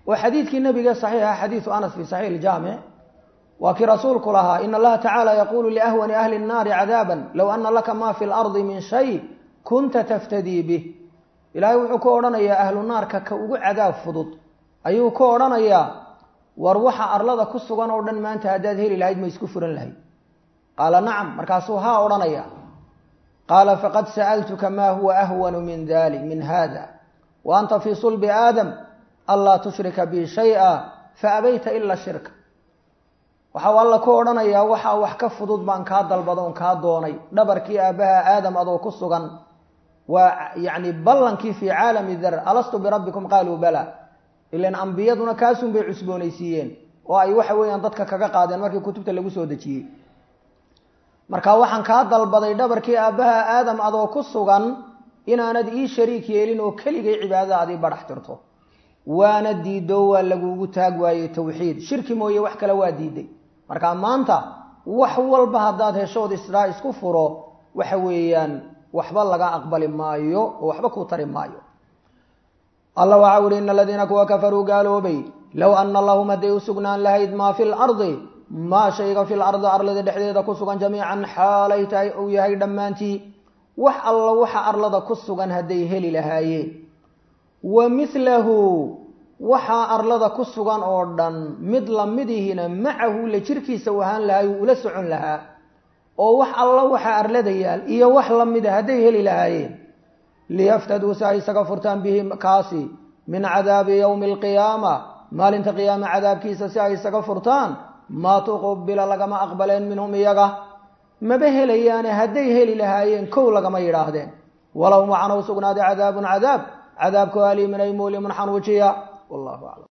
وحديث النبي صحيح حديث أنس في صحيح الجامع وكي رسولك لها إن الله تعالى يقول لأهون أهل النار عذابا لو أن لك ما في الأرض من شيء كنت تفتدي به إلهي وحكورنا يا أهل النار كوغو عذاب فضط أيو كورنا يا وروح أرلد كسوغان أردن ما أنت هداد هيري لهيد ما يسكفرن لهي قال نعم مركاسوها أردن يا قال فقد سألتك ما هو أهون من ذلك من هذا وأنت في صلب آدم الله تشرك به شيئا فأبيت إلا الشرك waxa alla ku oranayaa waxa wax ka fudud baan ka dalbadoon ka doonay dhabarkii aabaha aadam adoo ku sugan waa yaani ballankii fi caalami dhar alastu bi rabbikum qalu bala ilan anbiyaduna kaasun bay cusboonaysiiyeen oo ay waxa weeyaan dadka kaga qaadeen markii kutubta lagu soo dajiyay marka waxaan ka dalbaday dhabarkii aabaha aadam adoo ku sugan inaanad ii shariik yeelin oo kaligay cibaadadaadii baraxtirto waana diido waa lagu taag waayay tawxiid shirki mooye wax kale waa diiday marka maanta wax walba hadaad heshood israa isku furo waxa weeyaan waxba laga aqbali maayo oo waxba ku tari maayo Allah wa awri innal ladina kafaru galoobay law anna lahum aday sugnaan lahayd ma fil ardi ma shayga fil ardi arlada dhexdeeda ku sugan jamiican xaalaytay oo yahay dhamaanti wax alla waxa arlada ku sugan haday heli lahaayeen ومثله وحا أرلد كسوغان أوردان مثل مدهنا معه لجركيسا وهان لها ولا سعون لها أو وحا الله وحا أرلد يال إيا وحا لمده هديه للهايين ليفتدوا ساي سكفرتان بهم كاسي من عذاب يوم القيامة مال انت قيام عذاب كيسا ساي سكفرتان ما تقبل لغما أقبلين منهم إياغا ما به ليان هديه للهايين كو لغما يراهدين ولو معنا وسقنا عذاب عذاب كوالي من أي مولي من حنوجيا والله أعلم.